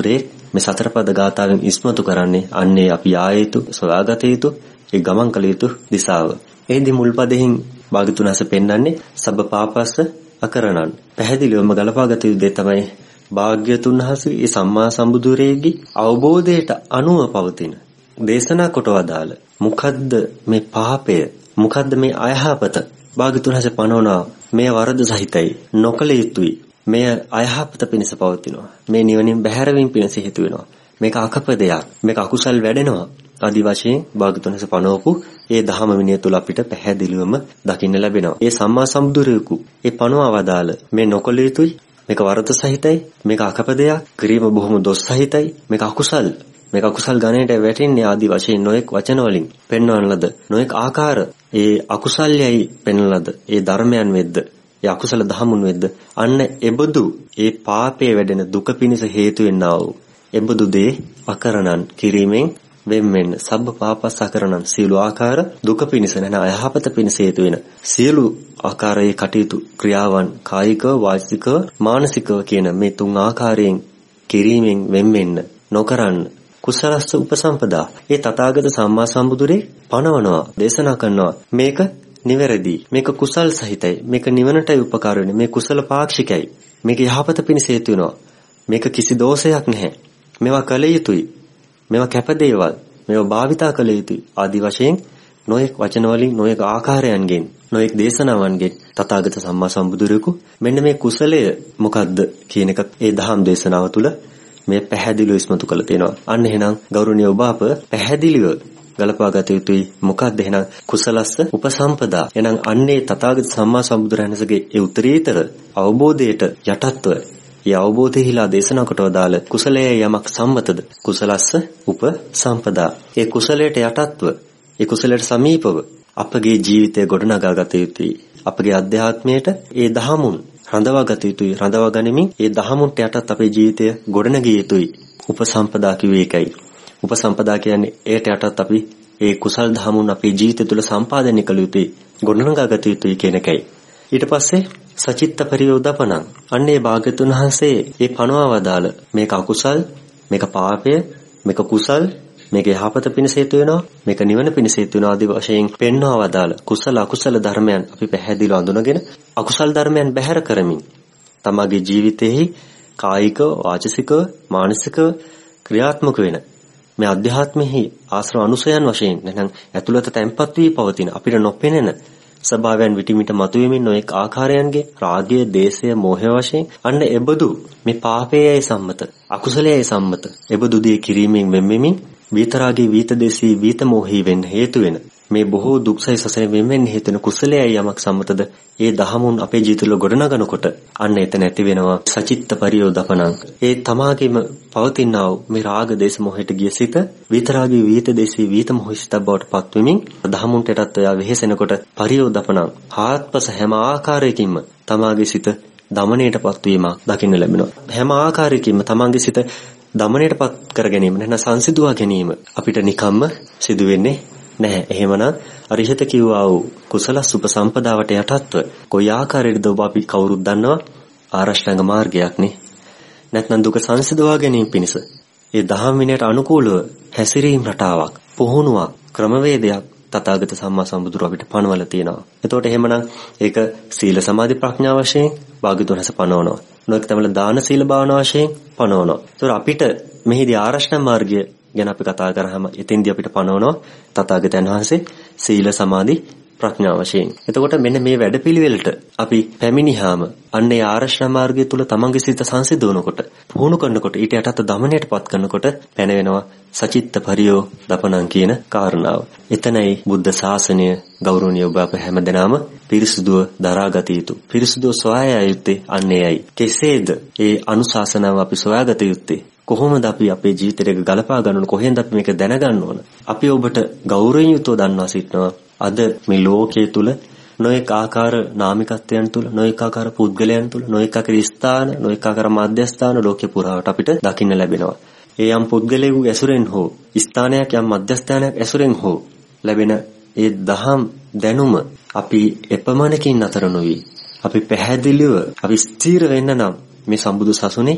මේ සතර පද ගාථාවෙන් ඉස්මතු කරන්නේ අන්නේ අපි ආයේතු සොයාගත යුතු ඒ ගමන් කළ යුතු දිශාව. එහිදී මුල් පදෙහින් භාග්‍යතුන් වහන්සේ පෙන්වන්නේ සබ්බ පාපස්ස අකරණං. පැහැදිලිවම ගලපාගත යුතු දේ තමයි භාග්‍යතුන් වහන්සේ මේ සම්මා සම්බුදුරේගේ අවබෝධයට අනුව පවතින දේශනා කොට වදාළ මොකද්ද මේ පාපය, මොකද්ද මේ අයහපත. භාග්‍යතුන් වහන්සේ පනවනවා මේ වරද සහිතයි, නොකල යුතුයි, මේ අයහපත පිණිස පවතිනවා, මේ නිවනින් බැහැරවීම පිණිස හේතු වෙනවා, මේක අකපදයක්, මේක අකුසල් වැඩෙනවා ආදි වශයෙන් භාග්‍යතුන් වහන්සේ පනවපු ඒ ධහම විනය තුල අපිට පැහැදිලිවම දකින්න ලැබෙනවා. ඒ සම්මා සම්බුදුරෙකු ඒ පනවා වදාළ මේ නොකල යුතුයි, මේක වරද සහිතයි, මේක අකපදයක්, ක්‍රීම බොහොම දොස් සහිතයි, මේක අකුසල්, මේක අකුසල් ගණයට වැටෙන්නේ ආදි වශයෙන් නොඑක් වචන වලින් පෙන්වන ලද නොඑක් ආකාර ඒ අකුසල්යයි පෙන්වන ලද ඒ ධර්මයන් වෙද්ද, ඒ අකුසල දහමුන් වෙද්ද අන්න එබඳු ඒ පාපයේ වැඩෙන දුක පිණිස හේතු වෙන්නා වූ එබඳු දේ අකරණන් කිරීමෙන් වෙම්මෙන් සබ්බ පාපස් අකරණන් සියලු ආකාර දුක පිණිස නැන අයහපත පිණිස හේතු වෙන සියලු ආකාරයේ කටයුතු ක්‍රියාවන් කායිකව වාචිකව මානසිකව කියන මේ තුන් ආකාරයෙන් කිරීමෙන් වෙම්මෙන්න නොකරන්න කුසලස්ස උපසම්පදා. ඒ තථාගත සම්මා සම්බුදුරේ පනවනවා, දේශනා කරනවා මේක නිවැරදි, මේක කුසල් සහිතයි, මේක නිවනටයි උපකාර වෙන්නේ, මේ කුසල පාක්ෂිකයි, මේක යහපත පිණිස හේතු වෙනවා, මේක කිසි දෝෂයක් නැහැ, මේවා කළ යුතුයි, මේවා කැපදේවල්, මේවා භාවිතා කළ යුතුයි ආදි වශයෙන් නොඑක් වචන වලින් නොඑක් ආකාරයන්ගෙන් නොඑක් දේශනාවන්ගෙන් තථාගත සම්මා සම්බුදුරෙකු මෙන්න මේ කුසලය මොකද්ද කියන එක ඒ දහම් දේශනාව තුළ මේ පැහැදිලිව ඉස්මතු කළ තියෙනවා. අන්න එහෙනම් ගෞරවනීය ඔබ අප පැහැදිලිව ගලපා ගත යුතුයි. මොකක්ද එහෙනම් කුසලස්ස උපසම්පදා. එහෙනම් අන්නේ තථාගත සම්මා සම්බුදුරණසගේ ඒ උත්තරීතර අවබෝධයට යටත්ව ඒ අවබෝධයහිලා දේශනා කොට වදාළ කුසලයේ යමක් සම්මතද කුසලස්ස උපසම්පදා. ඒ කුසලයට යටත්ව ඒ කුසලයට සමීපව අපගේ ජීවිතය ගොඩනගා ගත යුතුයි. අපගේ අධ්‍යාත්මයට ඒ දහමුන් රඳවා ගත යුතුයි. රඳවා ගනිමින් ඒ දහමුන්ට යටත් අපේ ජීවිතය ගොඩනගිය යුතුයි. උපසම්පදා කිව්වේ ඒකයි. උපසම්පදා කියන්නේ ඒට යටත් අපි ඒ කුසල් දහමුන් අපේ ජීවිතය තුළ සම්පාදනය කළ යුතුයි. ගොඩනගා ගත යුතුයි කියන එකයි. ඊට පස්සේ සචිත්ත පරියෝදපණං. අන්නේ භාග්‍යතුන් වහන්සේ ඒ පනවා වදාළ මේක අකුසල්, මේක පාපය, මේක කුසල්, මේක යහපත පිණිස හේතු වෙනවා, මේක නිවන පිණිස හේතු වෙනවා ආදී වශයෙන් පෙන්වා වදාළ කුසල අකුසල ධර්මයන් අපි පැහැදිලිව අඳුනගෙන අකුසල් ධර්මයන් බැහැර කරමින් තමගේ ජීවිතයේ කායික, වාචසික, මානසික ක්‍රියාත්මක වෙන මේ අධ්‍යාත්මෙහි ආශ්‍රව අනුසයන් වශයෙන් නැත්නම් ඇතුළත තැන්පත් වී පවතින අපිට නොපෙනෙන ස්වභාවයන් විටිමිට මතුවෙමින් නොඑක ආකාරයන්ගේ රාගය, දේශය, මෝහය වශයෙන් අන්න එබඳු මේ පාපයයි සම්මත, අකුසලයයි සම්මත එබඳු දේ කිරීමෙන් වෙම්ෙමින් විතරාගේ විතදේශී විත මොහි වෙන්න හේතු වෙන මේ බොහෝ දුක්සයි සසරෙන් වෙන්න හේතු වෙන කුසලයයි යමක් සම්මතද ඒ දහමුන් අපේ ජීවිතවල ගොඩනගනකොට අන්න එතන ඇති වෙනවා සචිත්ත පරියෝදපණං. ඒ තමාගේම පවතිනා වූ මේ රාග දේශ මොහයට ගිය සිත විතරාගේ විතදේශී විත මොහිත බවට පත් වෙමින් දහමුන්ට යටත් ඔයා වෙහෙසෙනකොට පරියෝදපණං හාත්පස හැම ආකාරයකින්ම තමාගේ සිත දමණයටපත් වීමක් දකින්න ලැබෙනවා. හැම ආකාරයකින්ම තමාගේ සිත දමණයටපත් කර ගැනීම නැත්නම් සංසිඳුවා ගැනීම අපිට නිකම්ම සිදු වෙන්නේ නැහැ. එහෙමනම් අරිහත කිව්වා වූ කුසල සුපසම්පදාවට යටත්ව කොයි ආකාරයකද ඔබ අපි කවුරුත් දන්නවා ආරෂ්ඨාංග මාර්ගයක් නේ. නැත්නම් දුක සංසිඳවා ගැනීම පිණිස ඒ දහම් විනයට අනුකූලව හැසිරීම රටාවක්, පුහුණුවක්, ක්‍රමවේදයක් තථාගත සම්මා සම්බුදුර අපිට පනවලා තියෙනවා. එතකොට එහෙමනම් ඒක සීල සමාධි ප්‍රඥා වශයෙන් භාග්‍යතුන් හස පනවනවා. නොඑක තමයි දාන සීල භාවනා වශයෙන් පනවනවා. ඒතකොට අපිට මෙහිදී ආරෂ්ඨ මාර්ගය ගැන අපි කතා කරාම එතෙන්දී අපිට පනවනවා තථාගතයන් වහන්සේ සීල සමාධි ප්‍රඥා වශයෙන්. එතකොට මෙන්න මේ වැඩපිළිවෙලට අපි පැමිණියාම අන්නේ ආරෂ්ඨ මාර්ගය තුල තමන්ගේ සිත සංසිඳවනකොට, පුහුණු කරනකොට, ඊට යටත් දමණයටපත් කරනකොට පැනවෙනවා සචිත්ත පරියෝ දපණං කියන කාරණාව. එතනයි බුද්ධ ශාසනය ගෞරවනීය ඔබ අප හැමදෙනාම පිරිසුදුව දරාගත යුතු. පිරිසුදුව සොයා යුත්තේ අන්නේයි. කෙසේද ඒ අනුශාසනාව අපි සොයාගත යුත්තේ? කොහොමද අපි අපේ ජීවිතයට ගලපා ගන්න ඕන? කොහෙන්ද අපි මේක දැනගන්න ඕන? අපි ඔබට ගෞරවයෙන් යුතුව දන්වා සිටනවා. අද මේ ලෝකයේ තුල නොඑක ආකාර නාමිකත්වයන් තුල, නොඑක ආකාර පුද්ගලයන් තුල, නොඑක ආකාර ස්ථාන, නොඑක ආකාර මධ්‍යස්ථාන ලෝකේ පුරාවට අපිට දකින්න ලැබෙනවා. ඒ යම් පුද්ගලයෙකු ඇසුරෙන් හෝ ස්ථානයක් යම් මධ්‍යස්ථානයක් ඇසුරෙන් හෝ ලැබෙන ඒ දහම් දැනුම අපි එපමණකින් අතර නොවි. අපි පැහැදිලිව අපි ස්ථීර වෙන්න නම් මේ සම්බුදු සසුනේ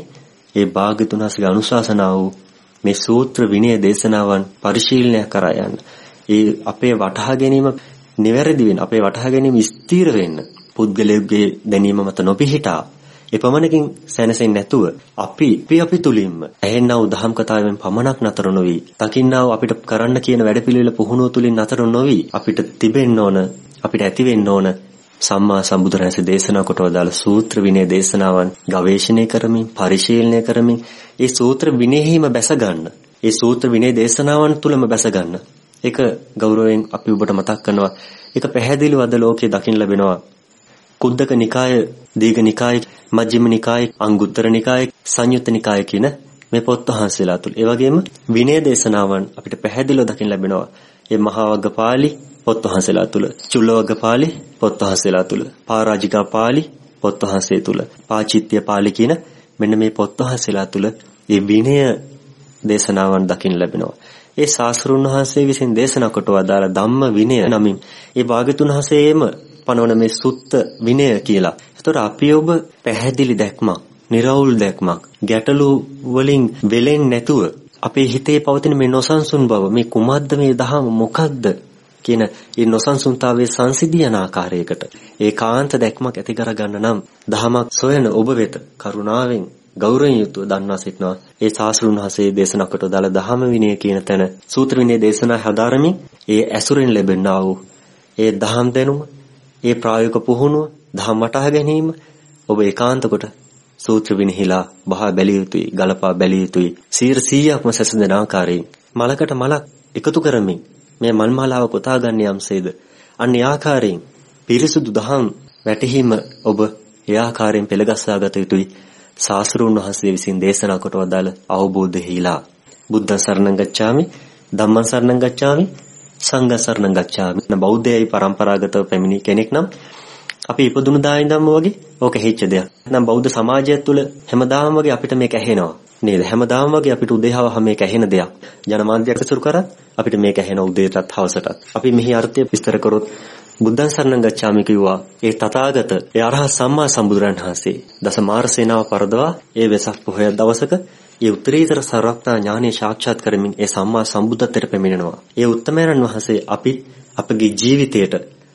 ඒ භාග්‍යතුන් වහන්සේගේ අනුශාසනාව වූ මේ සූත්‍ර විනය දේශනාවන් පරිශීලනය කරා යන්න. ඒ අපේ වටහා ගැනීම නිවැරදි වෙන්න, අපේ වටහා ගැනීම ස්ථීර වෙන්න, පුද්ගලයෙකුගේ දැනීම මත නොපිහිටා එපමණකින් සැනසෙන්නේ නැතුව අපි තුලින්ම ඇහෙන්නා වූ දහම් කතාවෙන් පමණක් නතර නොවි, දකින්නා වූ අපිට කරන්න කියන වැඩපිළිවෙල පුහුණුව තුලින් නතර නොවි, අපිට තිබෙන්න ඕන, අපිට ඇති වෙන්න ඕන සම්මා සම්බුදුරජාණන්සේ දේශනා කොට වදාළ සූත්‍ර විනය දේශනාවන් ගවේෂණය කරමින්, පරිශීලනය කරමින්, ඒ සූත්‍ර විනයෙහිම බැස ගන්න. ඒ සූත්‍ර විනය දේශනාවන් තුලම බැස ගන්න. ඒක ගෞරවයෙන් අපි ඔබට මතක් කරනවා. ඒක පැහැදිලිව අද ලෝකයේ දකින්න ලැබෙනවා. කුද්දක නිකාය, දීඝ නිකාය, මජ්ක්‍ධිම නිකාය, අංගුත්තර නිකාය, සංයුත්ත නිකාය කියන මේ පොත් වහන්සේලා තුල. ඒ වගේම විනය දේශනාවන් අපිට පැහැදිලිව දකින්න ලැබෙනවා. ඒ මහා වග්ගපාලි පොත් වහන්සේලා තුල, චුල්ල වග්ගපාලි පොත් වහන්සේලා තුල, පරාජිකා පාලි පොත් වහන්සේ තුල, පාචිත්‍ය පාලි කියන මෙන්න මේ පොත් වහන්සේලා තුල මේ විනය දේශනාවන් දකින්න ලැබෙනවා. ඒ ශාස්ත්‍රුන් වහන්සේ විසින් දේශනා කොට වදාළ ධම්ම විනය නමින් ඒ භාග්‍යතුන් වහන්සේම පනවන මේ සුත්ත විනය කියලා. ඒතකොට අපි ඔබ පැහැදිලි දැක්මක්, නිර්වුල් දැක්මක්, ගැටලු වලින් වෙලෙන්නේ නැතුව අපේ හිතේ පවතින මේ නොසන්සුන් බව, මේ කුමද්ද මේ දහම මොකද්ද කියන ඒ නොසන්සුන්තාවයේ සංසිඳියන ආකාරයකට ඒකාන්ත දැක්මක් ඇති කරගන්න නම් දහමක් සොයන ඔබ වෙත කරුණාවෙන් ගෞරවයෙන් යුතුව දන්වා සිටනවා. ඒ ශාස්ත්‍රුන් වහන්සේ දේශනා කොට දාල දහම විනය කියන තැන සූත්‍ර විනය දේශනා හදාරමින් ඒ ඇසුරෙන් ලැබෙනා වූ ඒ දහම් දැනුම, ඒ ප්‍රායෝගික පුහුණුව, දහම් වටහා ගැනීම ඔබ ඒකාන්ත කොට සූත්‍ර විනහිලා බහා බැලිය යුතුයි, ගලපා බැලිය යුතුයි. 100%ක්ම සැසඳෙන ආකාරයෙන් මලකට මලක් එකතු කරමින් මේ මල් මාලාව කොටා ගන්න යම්සේද අන්න ඒ ආකාරයෙන් පිරිසුදු දහම් වැටහීම ඔබ ඒ ආකාරයෙන් පෙළගස්වා ගත යුතුයි. ශාස්ත්‍රූන් වහන්සේ විසින් දේශනා කොට වදාළ අවබෝධෙහිලා බුද්ධ සරණං ගච්ඡාමි, ධම්මං සරණං ගච්ඡාමි, සංඝං සරණං ගච්ඡාමි. බෞද්ධයයි පරම්පරාගතව පැමිණි කෙනෙක් නම් අපි ඉපදුණු දා ඉඳන්ම වගේ ඕක හේච්ච දෙයක්. නම් බෞද්ධ සමාජය තුළ හැමදාම වගේ අපිට මේක ඇහෙනවා නේද? හැමදාම වගේ අපිට උදේහවහ මේක ඇහෙන දෙයක්. ජනමාධ්‍යයක් සුරු කරත් අපිට මේක ඇහෙන උදේටත් හවසටත්. අපි මෙහි අර්ථය විස්තර කරොත් බුද්ධං සරණං ගච්ඡාමි කිව්වා ඒ තථාගත ඒ අරහත් සම්මා සම්බුදුරන් වහන්සේ දස මාර සේනාව පරදවා ඒ වෙසක් පොහොය දවසක ඒ උත්තරීතර සර්වඥා ඥානෙ සාක්ෂාත් කරමින් ඒ සම්මා සම්බුද්ධත්වයට පැමිණෙනවා. ඒ උත්තමයන් වහන්සේ අපගේ ජීවිතයට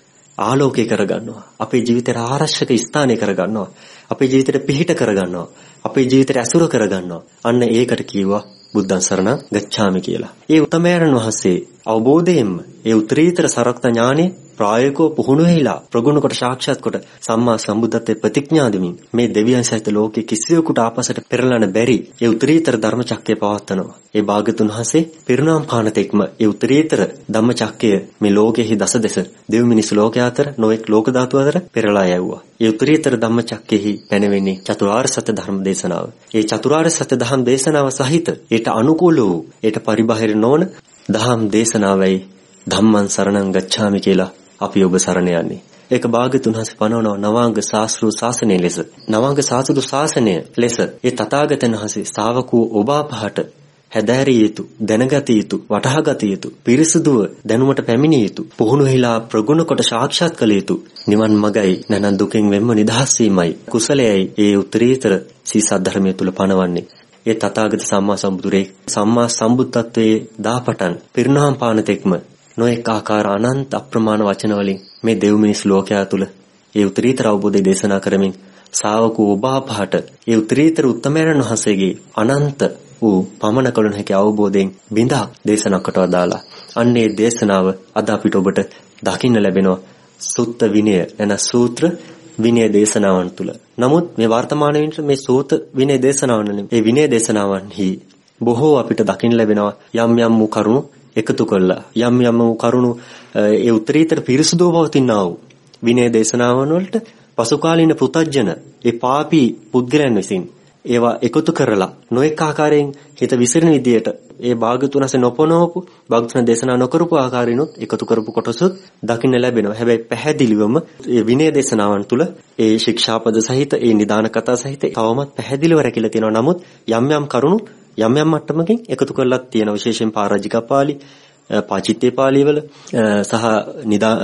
ආලෝකේ කරගන්නවා. අපේ ජීවිතේට ආරක්ෂක ස්ථානය කරගන්නවා. අපේ ජීවිතේට පිහිට කරගන්නවා. අපේ ජීවිතේට ඇසුර කරගන්නවා. අන්න ඒකට කියුවා බුද්ධං සරණං ගච්ඡාමි කියලා. ඒ උත්තමයන් වහන්සේ අවබෝධයෙන්ම ඒ උත්තරීතර සර්වඥා ඥානෙ ප්‍රායෝගිකව පුහුණු වෙලා ප්‍රගුණ කොට සාක්ෂාත් කොට සම්මා සම්බුද්ධත්වයේ ප්‍රතිඥා දෙමින් මේ දෙවියන් සහිත ලෝකේ කිසිවෙකුට ආපසට පෙරලන්න බැරි ඒ උත්තරීතර ධර්ම චක්‍රය පවත්වනවා. ඒ භාග්‍යතුන් වහන්සේ පිරුණම් පාන තෙක්ම ඒ උත්තරීතර ධම්ම චක්‍රය මේ ලෝකෙහි දසදෙස දෙව් මිනිස් ලෝකයා අතර නොඑක් ලෝක ධාතු අතර පෙරලා යවුවා. ඒ උත්තරීතර ධම්ම චක්‍රෙහි පැනවෙන්නේ චතුරාර්ය සත්‍ය ධර්ම දේශනාව. ඒ චතුරාර්ය සත්‍ය ධම්ම දේශනාව සහිත ඊට අනුකූල වූ ඊට පරිබාහිර නොවන ධම්ම දේශනාවයි ධම්මං සරණං ගච්ඡාමි කියලා අපි ඔබ සරණ යන්නේ. ඒක භාග්‍යතුන් වහන්සේ පනවනවා නවාංග ශාස්ත්‍රීය ශාසනය ලෙස. නවාංග ශාස්ත්‍රීය ශාසනය ලෙස ඒ තථාගතයන් වහන්සේ ශ්‍රාවකෝ ඔබ අපහට හැදෑරිය යුතු, දැනගත යුතු, වටහාගත යුතු, පිරිසුදුව දැනුමට පැමිණිය යුතු, පුහුණු වෙලා ප්‍රගුණ කොට සාක්ෂාත් කළ යුතු නිවන් මගයි නැනන් දුකෙන් වෙන්ව නිදහස් වීමයි කුසලයයි ඒ උත්තරීතර සීසත් ධර්මයේ තුල පනවන්නේ. ඒ තථාගත සම්මා සම්බුදුරේ සම්මා සම්බුද්ධත්වයේ දාපටන් පිරිනහම් පාන තෙක්ම නොඑක ආකාර අනන්ත අප්‍රමාණ වචන වලින් මේ දෙව් මිනිස් ලෝකයා තුල ඒ උත්තරීතර අවබෝධය දේශනා කරමින් ශාවකෝ ඔබ අපහට ඒ උත්තරීතර උත්තමයන් වහන්සේගේ අනන්ත වූ පමණ කළ නොහැකි අවබෝධයෙන් බිඳක් දේශනා කොට වදාලා අන්නේ දේශනාව අද අපිට ඔබට දකින්න ලැබෙනවා සුත්ත විනය එන සූත්‍ර විනය දේශනාවන් තුල. නමුත් මේ වර්තමාන විනය මේ සූත විනය දේශනාවන් මේ විනය දේශනාවන්හි බොහෝ අපිට දකින්න ලැබෙනවා යම් යම් වූ කරුණු එකතු කළා යම් යම් වූ කරුණු ඒ උත්තරීතර පිරිසුදුව පවතිනා වූ විනය දේශනාවන් වලට පසුකාලීන පුතජන ඒ පාපී පුද්ගලයන් විසින් ඒවා එකතු කරලා නොඑක ආකාරයෙන් හිත විසිරෙන විදියට ඒ භාග්‍යතුන්ස නොපනවපු භාග්‍යතුන් දේශනා නොකරපු ආකාරිනුත් එකතු කරපු කොටසත් දකින්න ලැබෙනවා. හැබැයි පැහැදිලිවම ඒ විනය දේශනාවන් තුල ඒ ශික්ෂාපද සහිත ඒ නිදාන කතා සහිත තවමත් පැහැදිලිව රැකිලා තියෙනවා. නමුත් යම් යම් කරුණු යම් යම් මට්ටමකින් එකතු කරලා තියෙන විශේෂයෙන් පරාජිකා පාළි, පාචිත්තේ පාළි වල සහ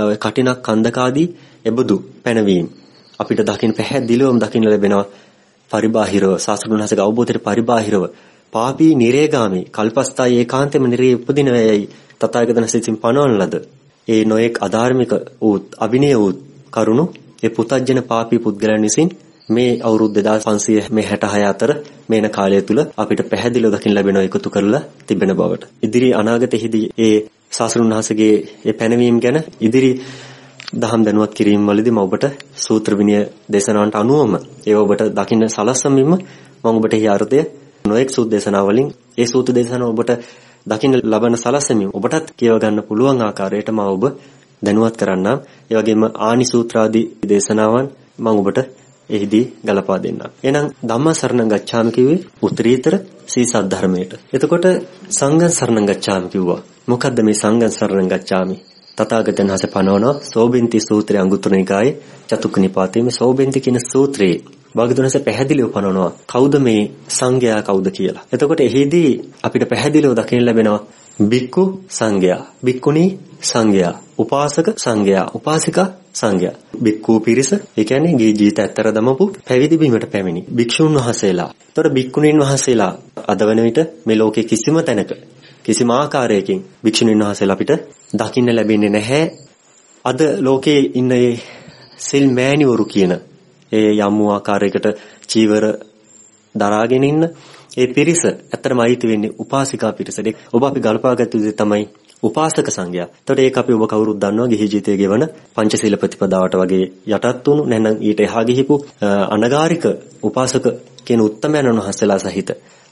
කටිනක් කන්දකාදී එබඳු පැනවීම අපිට දකින්න පැහැදිලිවම දකින්න ලැබෙනවා. පරිබාහිරව ශාස්ත්‍රඥ වහන්සේගේ අවබෝධයට පරිබාහිරව පාපී නිරේගාමී කල්පස්ථායි ඒකාන්තෙම නිරේ උපදින වේයයි තථාගතයන් සිතින් පනවන ලද ඒ නොඑක් අධාර්මික වූ අවිනය වූ කරුණු ඒ පුතජන පාපී පුද්ගලයන් විසින් මේ අවුරුදු 2566 අතර මේන කාලය තුල අපිට පැහැදිලිව දකින්න ලැබෙන එකතු කරලා තිබෙන බවට. ඉදිරි අනාගතයේදී ඒ ශාස්ත්‍රඥ වහන්සේගේ ඒ පැනවීම ගැන ඉදිරි දහම් දැනුවත් කිරීම වලදී මම ඔබට සූත්‍ර විනය දේශනාවන්ට අනුවම ඒව ඔබට දකින්න සලස්සමින්ම මම ඔබට එහි අර්ථය නොඑක් සූත්‍ර දේශනා වලින් ඒ සූත්‍ර දේශනාව ඔබට දකින්න ලබන සලස්සමින් ඔබටත් කියව ගන්න පුළුවන් ආකාරයට මම ඔබ දැනුවත් කරන්නම්. ඒ වගේම ආනි සූත්‍රාදී දේශනාවන් මම ඔබට එහිදී ගලපා දෙන්නම්. එහෙනම් ධම්ම සරණං ගච්ඡාමි කිව්වේ උත්තරීතර සී සද්ධර්මයට. එතකොට සංඝං සරණං ගච්ඡාමි කිව්වා. මොකද්ද මේ සංඝං සරණං ගච්ඡාමි? තථාගතයන් වහන්සේ පනවන සෝබෙන්ති සූත්‍රය අංගුත්තර නිකායේ චතුක්ක නිපාතයේ මේ සෝබෙන්ති කියන සූත්‍රයේ භාග්‍යවතුන් වහන්සේ පැහැදිලිව පනවනවා කවුද මේ සංඝයා කවුද කියලා. එතකොට එහිදී අපිට පැහැදිලිව දකින්න ලැබෙනවා බික්කු සංඝයා, බික්කුණී සංඝයා, උපාසක සංඝයා, උපාසිකා සංඝයා. බික්කු පිරිස, ඒ කියන්නේ ගේ ජීවිත ඇත්තර දමපු පැවිදි බිමට පැමිණි භික්ෂුන් වහන්සේලා. එතකොට බික්කුණීන් වහන්සේලා අද වන විට මේ ලෝකේ කිසිම තැනක කිසිම ආකාරයකින් භික්ෂුණීන් වහන්සේලා අපිට දකින්න ලැබෙන්නේ නැහැ. අද ලෝකේ ඉන්න ඒ සිල් මෑණිවරු කියන ඒ යම් ආකාරයකට චීවර දරාගෙන ඉන්න ඒ පිරිස ඇත්තටම අයිති වෙන්නේ උපාසිකා පිරිසට. ඔබ අපි ගල්පාගත්තු විදිහ තමයි උපාසක සංඝයා. එතකොට ඒක අපි ඔබ කවුරුත් දන්නවා ගිහි ජීවිතයේ ගෙවන පංචශීල ප්‍රතිපදාවට වගේ යටත් වුණු නැත්නම් ඊට එහා ගිහිපු අනගාരിക උපාසක කියන උත්තමයන් වහන්සේලා සහිත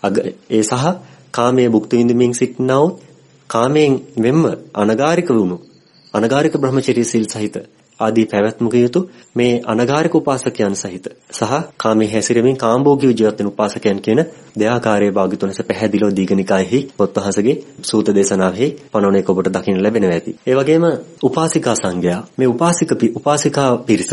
ඒ සහ කාමයේ භුක්ති විඳින්මින් සිටිනා වූ කාමයෙන් වෙම්ම අනගාരിക වුණු අනගාരിക බ්‍රහ්මචර්ය සීල් සහිත ආදී පැවැත්මක යුතු මේ අනගාരിക උපාසකයන් සහිත සහ කාමයේ හැසිරෙමින් කාම්භෝගී ජීවත් වෙන උපාසකයන් කියන දෙආකාරයේ භාග්‍යතුන්ස පැහැදිලිව දීඝනිකායෙහි පොත්වහන්සේගේ සූත්‍ර දේශනාවෙහි පනවන එක ඔබට දකින්න ලැබෙනවා ඇති. ඒ වගේම උපාසිකා සංඝයා මේ උපාසිකා පිරිස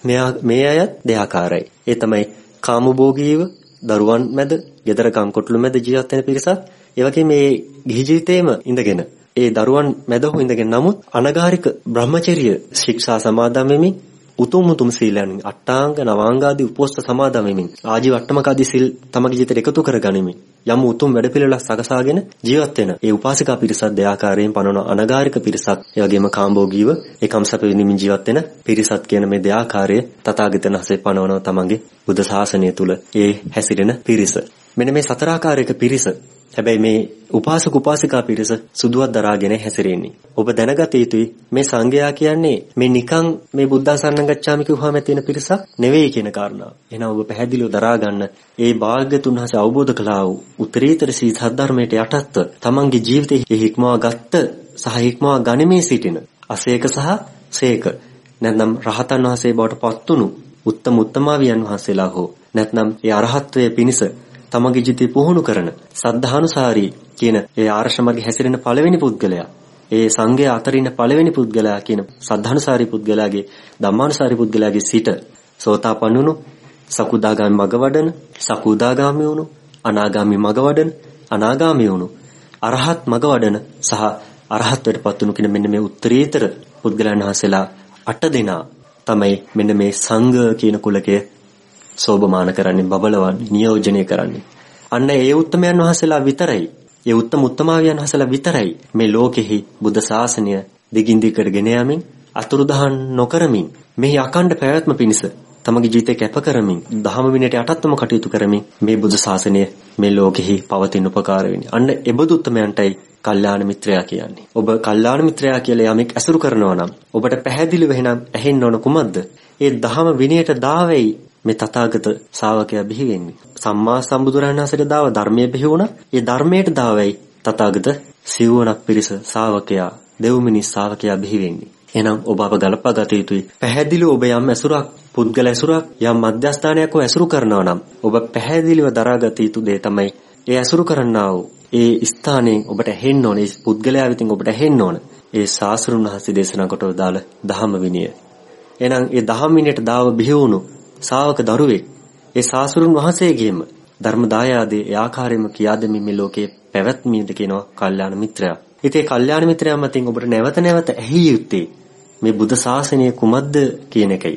මේ අයත් දෙආකාරයි. ඒ තමයි කාමභෝගීව දරුවන් මැද, ගෙදර කම්කොට්ටු මැද ජීවත් වෙන පිරිසක්. ඒ වගේම මේ ගිහි ජීවිතේම ඉඳගෙන ඒ දරුවන් මැද හෝ ඉඳගෙන නමුත් අනගාരിക බ්‍රහ්මචර්ය ශික්ෂා සමාදන් වෙමින් උතුම් සීලයන් අට්ඨාංග නවාංගාදී උපෝසත සමාදන් වෙමින් ආජීව අට්ටමකාදී සීල් තමගේ ජීවිතයට එකතු කරගනිමින් යම් උතුම් වැඩපිළිවෙලක් සකසාගෙන ජීවත් වෙන ඒ උපාසිකා පිරිසක් දෙආකාරයෙන් පනවන අනගාരിക පිරිසක් ඒ වගේම කාම්භෝගීව ඒකම්සප විඳින්මින් ජීවත් වෙන පිරිසක් කියන මේ දෙආකාරය තථාගතයන් වහන්සේ පනවන තමගේ බුද්ධ ශාසනය තුල ඒ හැසිරෙන පිරිස. මෙන්න මේ සතරාකාරයක පිරිස. හැබැයි මේ උපාසක උපාසිකා පිරිස සුදුවක් දරාගෙන හැසිරෙන්නේ. ඔබ දැනගත යුතුයි මේ සංඝයා කියන්නේ මේ නිකන් මේ බුද්ධ සරණං ගච්ඡාමි කියුවාම තියෙන පිරිසක් නෙවෙයි කියන කාරණාව. එහෙනම් ඔබ පැහැදිලිව දරා ගන්න ඒ භාග්‍යතුන් වහන්සේ අවබෝධ කළා වූ උත්තරීතර සී සද්ධර්මයට යටත්ව තමන්ගේ ජීවිතයේ හික්මවා ගත්ත සහ හික්මවා ගනිමින් සිටින අසේක සහ සේක නැත්නම් රහතන් වහන්සේ බවට පත්තුණු උත්තමාවියන් වහන්සේලා හෝ නැත්නම් ඒ අරහත්ත්වයේ පිණිස තමගේ ජීවිතය පුහුණු කරන සද්ධානුසාරී කියන ඒ ආර්ෂමගේ හැසිරෙන පළවෙනි පුද්ගලයා ඒ සංඝයා අතර ඉන්න පළවෙනි පුද්ගලයා කියන සද්ධානුසාරී පුද්ගලයාගේ ධම්මානුසාරී පුද්ගලයාගේ සිට සෝතාපන්න වුණු සකුදාගාමි මග වඩන සකුදාගාමි වුණු අනාගාමි මග වඩන අනාගාමි වුණු අරහත් මග වඩන සහ අරහත්ත්වයට පත් වුණු කියන මෙන්න මේ උත්තරීතර පුද්ගලයන් වහන්සේලා 8 දෙනා තමයි මෙන්න මේ සංඝ කියන කුලකය සෝභමාන කරන්නේ බබලවන්නේ නියෝජනය කරන්නේ. අන්න ඒ උත්තමයන් වහන්සේලා විතරයි. ඒ උත්තමාවියන් වහන්සේලා විතරයි මේ ලෝකෙහි බුද්ධ ශාසනය දිගින් දිගට ගෙන යමින් අතුරුදහන් නොකරමින් මෙහි අඛණ්ඩ පැවැත්ම පිණිස තමගේ ජීවිතය කැප කරමින් දහම විනයට යටත්වම කටයුතු කරමින් මේ බුද්ධ ශාසනය මේ ලෝකෙහි පවතින උපකාර වෙන්නේ. අන්න එබඳු උත්තමයන්ටයි කල්යාණ මිත්‍රයා කියන්නේ. ඔබ කල්යාණ මිත්‍රයා කියලා යමෙක් ඇසුරු කරනවා නම් ඔබට පැහැදිලිව එහෙනම් ඇහෙන්න ඕන කුමක්ද? ඒ දහම විනයට දාවෙයි මේ තථාගත ශාවකයා බිහි වෙන්නේ. සම්මා සම්බුදුරජාණන් වහන්සේට දාව ධර්මයේ බිහි වුණා. ඒ ධර්මයට දාවයි තථාගත සිව්වණක් පිරිස ශාවකයා, දෙව් මිනිස් ශාවකයා බිහි වෙන්නේ. එහෙනම් ඔබ අප ගලපා ගත යුතුයි. පැහැදිලිව ඔබ යම් ඇසුරක්, පුද්ගල ඇසුරක්, යම් මධ්‍යස්ථානයක් ඇසුරු කරනවා නම් ඔබ පැහැදිලිව දරාගත යුතු දේ තමයි ඒ ඇසුරු කරන්නා වූ ඒ ස්ථානයෙන් ඔබට ඇහෙන්න ඕනේ, පුද්ගලයා විසින් ඔබට ඇහෙන්න ඕන. ඒ ශාස්ත්‍රඥ වහන්සේ දේශනා කොට දාල ධම්ම විනය. එහෙනම් ඒ ධම්ම විනයට දාව බිහි වුණු ශාවක දරුවෙක් ඒ ශාස්ත්‍රඥ වහන්සේගේම ධර්ම දායාදී ඒ ආකාරයෙන්ම කියා දෙමින් මේ ලෝකේ පැවැත්මීද කියනවා කල්යාණ මිත්‍රයා. ඉතින් කල්යාණ මිත්‍රයා මතින් ඔබට නැවත නැවත ඇහිය යුත්තේ මේ බුද්ධ ශාසනය කුමක්ද කියන එකයි.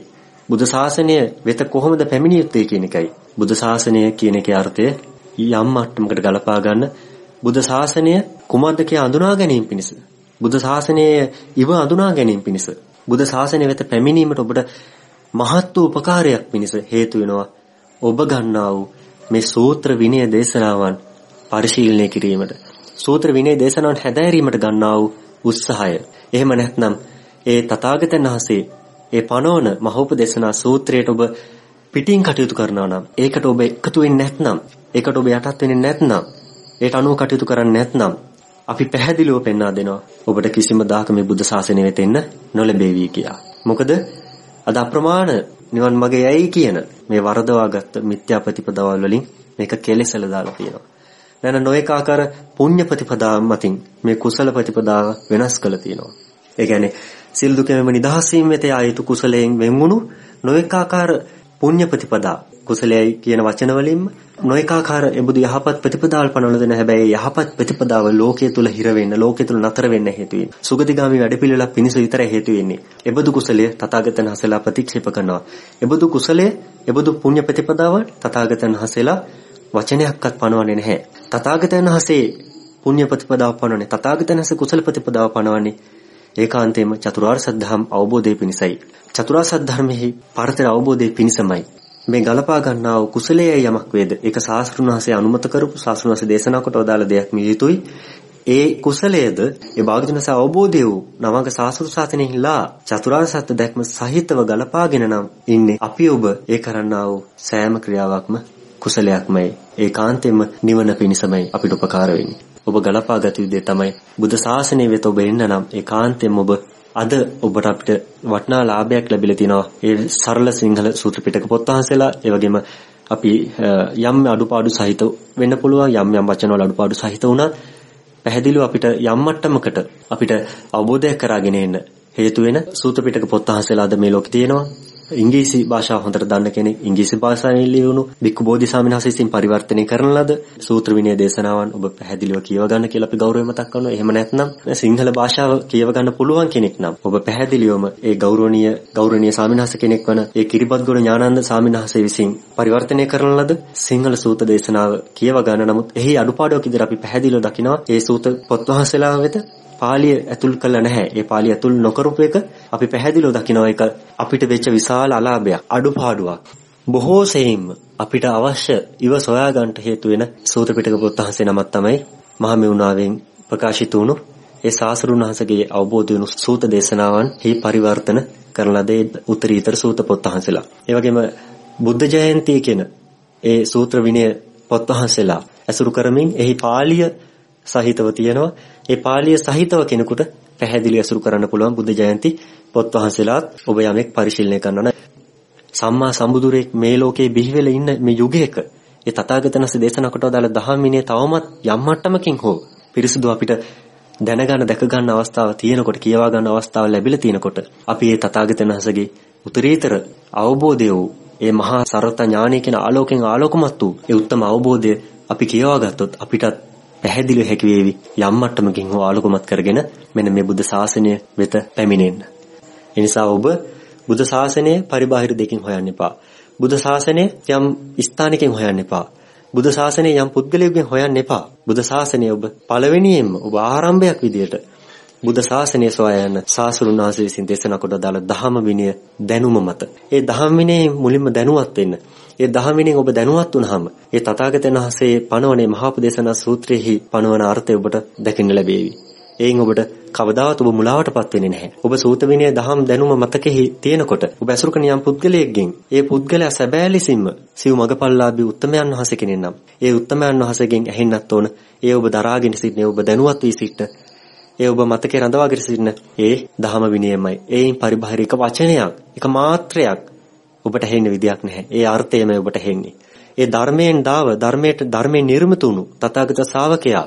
බුද්ධ ශාසනය වෙත කොහොමද පැමිණිය යුත්තේ කියන එකයි. බුද්ධ ශාසනය කියන එකේ අර්ථය යම් මට්ටමකට ගලපා ගන්න බුද්ධ ශාසනය කුමක්ද කියලා අඳුනා ගැනීම පිණිස. බුද්ධ ශාසනයේ ඉව අඳුනා ගැනීම පිණිස. බුද්ධ ශාසනය වෙත පැමිණීමට ඔබට මහත් වූ උපකාරයක් පිණිස හේතු වෙනවා. ඔබ ගන්නා වූ මේ සූත්‍ර විනය දේශනාවන් පරිශීලනය කිරීමට. සූත්‍ර විනය දේශනාවන් හැදෑරීමට ගන්නා වූ උත්සාහය. එහෙම නැත්නම් ඒ තථාගතයන් වහන්සේ ඒ පනෝන මහෝපදේශනා සූත්‍රයට ඔබ පිටින් කටයුතු කරනවා නම් ඒකට ඔබ එකතු වෙන්නේ නැත්නම් ඒකට ඔබ යටත් වෙන්නේ නැත්නම් ඒට අනුව කටයුතු කරන්නේ නැත්නම් අපි පැහැදිලිව පෙන්වා දෙනවා ඔබට කිසිම දායක මේ බුද්ධ ශාසනය වෙත එන්න නොලැබෙවි කියලා. මොකද අද අප්‍රමාණ නිවන් මගේ යයි කියන මේ වරදවාගත් මිත්‍යා ප්‍රතිපදාවල් වලින් මේක කෙලෙසලා දාලා තියෙනවා. නැන නොඑක ආකාර පුණ්‍ය ප්‍රතිපදාව මතින් මේ කුසල ප්‍රතිපදාව වෙනස් කළා තියෙනවා. ඒ කියන්නේ සිල් දුකෙම නිදහස් වීම වෙත ආයතු කුසලයෙන් වෙන්වුණු නොඑක ආකාර පුණ්‍ය ප්‍රතිපදා කුසලයයි කියන වචන වලින්ම නොඑක ආකාර එබඳු යහපත් ප්‍රතිපදාවල් පනවල දෙන හැබැයි යහපත් ප්‍රතිපදාව ලෝකයේ තුල හිර වෙන්න ලෝකයේ තුල නතර වෙන්න හේතු වෙන්නේ. සුගතිගාමී වැඩපිළිවෙලක් පිණිස විතරයි හේතු වෙන්නේ. එබඳු කුසලයේ තථාගතයන් වහන්සේලා ප්‍රතික්ෂේප කරනවා. එබඳු කුසලයේ එබඳු පුණ්‍ය ප්‍රතිපදාවල් තථාගතයන් වහන්සේලා වචනයක්වත් පනවන්නේ නැහැ. තථාගතයන් වහන්සේ පුණ්‍ය ප්‍රතිපදාව පනවන්නේ තථාගතයන් වහන්සේ කුසල ප්‍රතිපදාව පනවන්නේ ඒකාන්තයෙන්ම චතුරාර්ය සත්‍යධම් අවබෝධයේ පිණිසයි. චතුරාර්ය සත්‍ය ධර්මෙහි පරතර අවබෝධයේ පිණිසමයි. මේ ගලපා ගන්නා වූ කුසලයේ යමක් වේද ඒක ශාස්ත්‍රුන් වහන්සේ අනුමත කරපු ශාස්ත්‍රුන් වහන්සේ දේශනා කොට වදාළ දෙයක් මිය යුතුයි. ඒ කුසලයේද ඒ භාග්‍යවතුන් අවබෝධය වූ නවක ශාස්ත්‍රු ශාසනයෙහිලා චතුරාර්ය සත්‍ය දැක්ම සහිතව ගලපාගෙන නම් ඉන්නේ අපි ඔබ ඒ කරන්නා වූ සෑම ක්‍රියාවක්ම කුසලයක්මයි. ඒකාන්තයෙන්ම නිවන පිණිසමයි අපිට උපකාර වෙන්නේ. ඔබ ගලපා ගත යුතු දේ තමයි බුද්ධ ශාසනය වෙත ඔබ එන්න නම් ඒකාන්තයෙන්ම ඔබ අද ඔබට අපිට වටිනා ලාභයක් ලැබිලා තිනවා. ඒ සරල සිංහල සූත්‍ර පිටක පොත් වහන්සේලා ඒ වගේම අපි යම් අඩුපාඩු සහිත වෙන්න පුළුවන් යම් වචන වල අඩුපාඩු සහිත වුණත් පැහැදිලිව අපිට යම් මට්ටමකට අපිට අවබෝධයක් කරගෙන එන්න හේතු වෙන සූත්‍ර පිටක පොත් වහන්සේලා අද මේ ලෝකේ තියෙනවා. ඉංග්‍රීසි භාෂාව හොඳට දන්න කෙනෙක් ඉංග්‍රීසි භාෂාවෙන් ලියවුණු බික්කු බෝධි ස්වාමීන් වහන්සේ විසින් පරිවර්තනය කරන ලද සූත්‍ර විනය දේශනාවන් ඔබ පැහැදිලිව කියව ගන්න කියලා අපි ගෞරවයෙන් මතක් කරනවා. එහෙම නැත්නම් සිංහල භාෂාව කියව ගන්න පුළුවන් කෙනෙක් නම් ඔබ පැහැදිලිවම ඒ ගෞරවනීය ස්වාමීන් වහන්සේ කෙනෙක් වන ඒ කිරිබත්ගොඩ ඥානানন্দ ස්වාමීන් වහන්සේ විසින් පරිවර්තනය කරන ලද සිංහල සූත්‍ර දේශනාව කියව ගන්න. නමුත් එහි අඩුපාඩුවක් විදිහට අපි පැහැදිලිව දකිනවා ඒ සූත්‍ර පොත් වහන්සේලා වෙත පාලිය ඇතුල් කළා නැහැ. ඒ පාලිය ඇතුල් නොකරපු එක අපි පැහැදිලිව දකිනවා. ඒක අපිට වෙච්ච විශාල අලාභයක්, අඩුපාඩුවක්. බොහෝ සෙයින්ම අපිට අවශ්‍ය ඉව සොයා ගන්නට හේතු වෙන සූත්‍ර පිටක පොත් වහන්සේ නමක් තමයි මහමෙවුනාවෙන් ප්‍රකාශිත වුණු ඒ ශාස්ත්‍රුන් වහන්සේගේ අවබෝධ වුණු සූත්‍ර දේශනාවන් හි පරිවර්තන කරන ලද උත්තරීතර සූත්‍ර පොත් වහන්සේලා. ඒ වගේම බුද්ධ ජයන්තිය කියන ඒ සූත්‍ර විනය පොත් වහන්සේලා ඇසුරු කරමින් එහි පාලිය සහිතව තියෙනවා. ඒ පාළිය සහිතව කෙනෙකුට පැහැදිලි අසුරු කරන්න පුළුවන් බුද්ධ ජයන්ති පොත් වහන්සේලාත් ඔබ යමෙක් පරිශීලනය කරනවා නම් සම්මා සම්බුදුරෙක් මේ ලෝකේ බිහි වෙලා ඉන්න මේ යුගයක ඒ තථාගතයන් වහන්සේ දේශනා කොට දාලා දහම් විනය තවමත් යම් මට්ටමකින් හෝ පිරිසුදු අපිට දැනගන්න දැක ගන්න අවස්ථාව තියෙනකොට කියවා ගන්න අවස්ථාව ලැබිලා තියෙනකොට අපි මේ තථාගතයන් වහන්සේගේ උත්තරීතර අවබෝධය වූ ඒ මහා සරත ඥානය කියන ආලෝකයෙන් ආලෝකමත් වූ ඒ උත්තම අවබෝධය අපි කියවා ගත්තොත් අපිටත් පැහැදිලිව හැකි වේවි යම් මට්ටමකින් හෝ ආලෝකමත් කරගෙන මෙන්න මේ බුද්ධ ශාසනය වෙත පැමිණෙන්න. ඒ නිසා ඔබ බුද්ධ ශාසනය පරිබාහිර දෙකින් හොයන්න එපා. බුද්ධ ශාසනය යම් ස්ථානකින් හොයන්න එපා. බුද්ධ ශාසනය යම් පුද්ගලයෙකුගෙන් හොයන්න එපා. බුද්ධ ශාසනය ඔබ පළවෙනියෙන්ම ඔබ ආරම්භයක් විදියට බුද්ධ ශාසනය සොයන ශාස්ත්‍රුන් වහන්සේ විසින් දේශනා කොට දාලා ධම්ම විනය දැනුම මත. ඒ ධම්ම විනයේ මුලින්ම දැනුවත් වෙන්න. ඒ ධම්ම විනයෙන් ඔබ දැනුවත් වුනහම ඒ තථාගතයන් වහන්සේ පනවනේ මහා උපදේශනා සූත්‍රයේහි පනවන අර්ථය ඔබට දකින්න ලැබේවි. එයින් ඔබට කවදාවත් ඔබ මුලාවටපත් වෙන්නේ නැහැ. ඔබ සූත්‍ර විනය ධම්ම දැනුම මතකෙහි තියෙනකොට ඔබ ඇසුරු කරන යම් පුද්ගලයෙක්ගෙන් ඒ පුද්ගලයා සැබෑ ලෙසින්ම සිව් මගපල්ලාභී උත්තමයන් වහන්සේ කෙනෙක් නම් ඒ උත්තමයන් වහන්සේගෙන් ඇහෙන්නත් ඕන. ඒ ඔබ දරාගෙන සිටින ඔබ දැනුවත් වී සිටින ඒ ඔබ මතකේ රඳවාගෙන සිටින ඒ ධම්ම විනයමයි. ඒයින් පරිබාහිර එක වචනයක් එක මාත්‍රයක් ඔබට හෙන්න විදියක් නැහැ. ඒ අර්ථයමයි ඔබට හෙන්නේ. ඒ ධර්මයෙන් ධර්මයේ නිර්මිත වුණු තථාගත ශාවකයා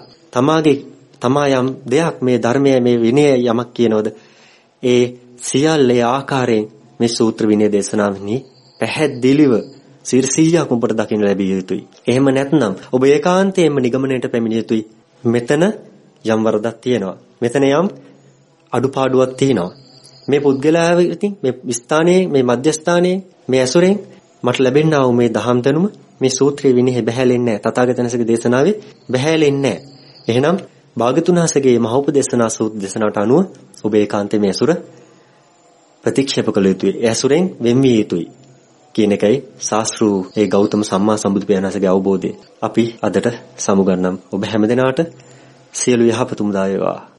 තමා යම් දෙයක් මේ ධර්මයේ මේ විනය යමක් කියනවද ඒ සියල්ලේ ආකාරයෙන් මේ සූත්‍ර විනය දේශනාවෙහි පැහැදිලිව 100% ඔබට දකින්න ලැබිය යුතුයි. එහෙම නැත්නම් ඔබ ඒකාන්තයෙන්ම නිගමනයට පැමිණිය යුතුයි. මෙතන යම් වරදක් තියෙනවා. මෙතන යම් අඩුපාඩුවක් තියෙනවා. මේ පුද්ගලයාව ඉතින් මේ ස්ථානයේ මේ මධ්‍යස්ථානයේ මේ ඇසුරෙන් මට ලැබෙනා වූ මේ දහම් දැනුම මේ සූත්‍රයේ විනෙහි බහැලෙන්නේ නැහැ. තථාගතයන්සේගේ දේශනාවේ බහැලෙන්නේ නැහැ. එහෙනම් භාග්‍යතුන් වහන්සේගේ මහෝපදේශනා සූත්‍ර දේශනාවට අනුව ඔබ ඒකාන්තයෙන් මේ ඇසුර ප්‍රතික්ෂේප කළ යුතුයි. ඒ ඇසුරෙන් වෙන්විය යුතුයි කියන එකයි ශාස්ත්‍රූ ඒ ගෞතම සම්මා සම්බුදු පියාණන්සේගේ අවබෝධය. අපි අදට සමුගන්නම්. ඔබ හැමදෙනාට සියලු යහපතුම් දා වේවා.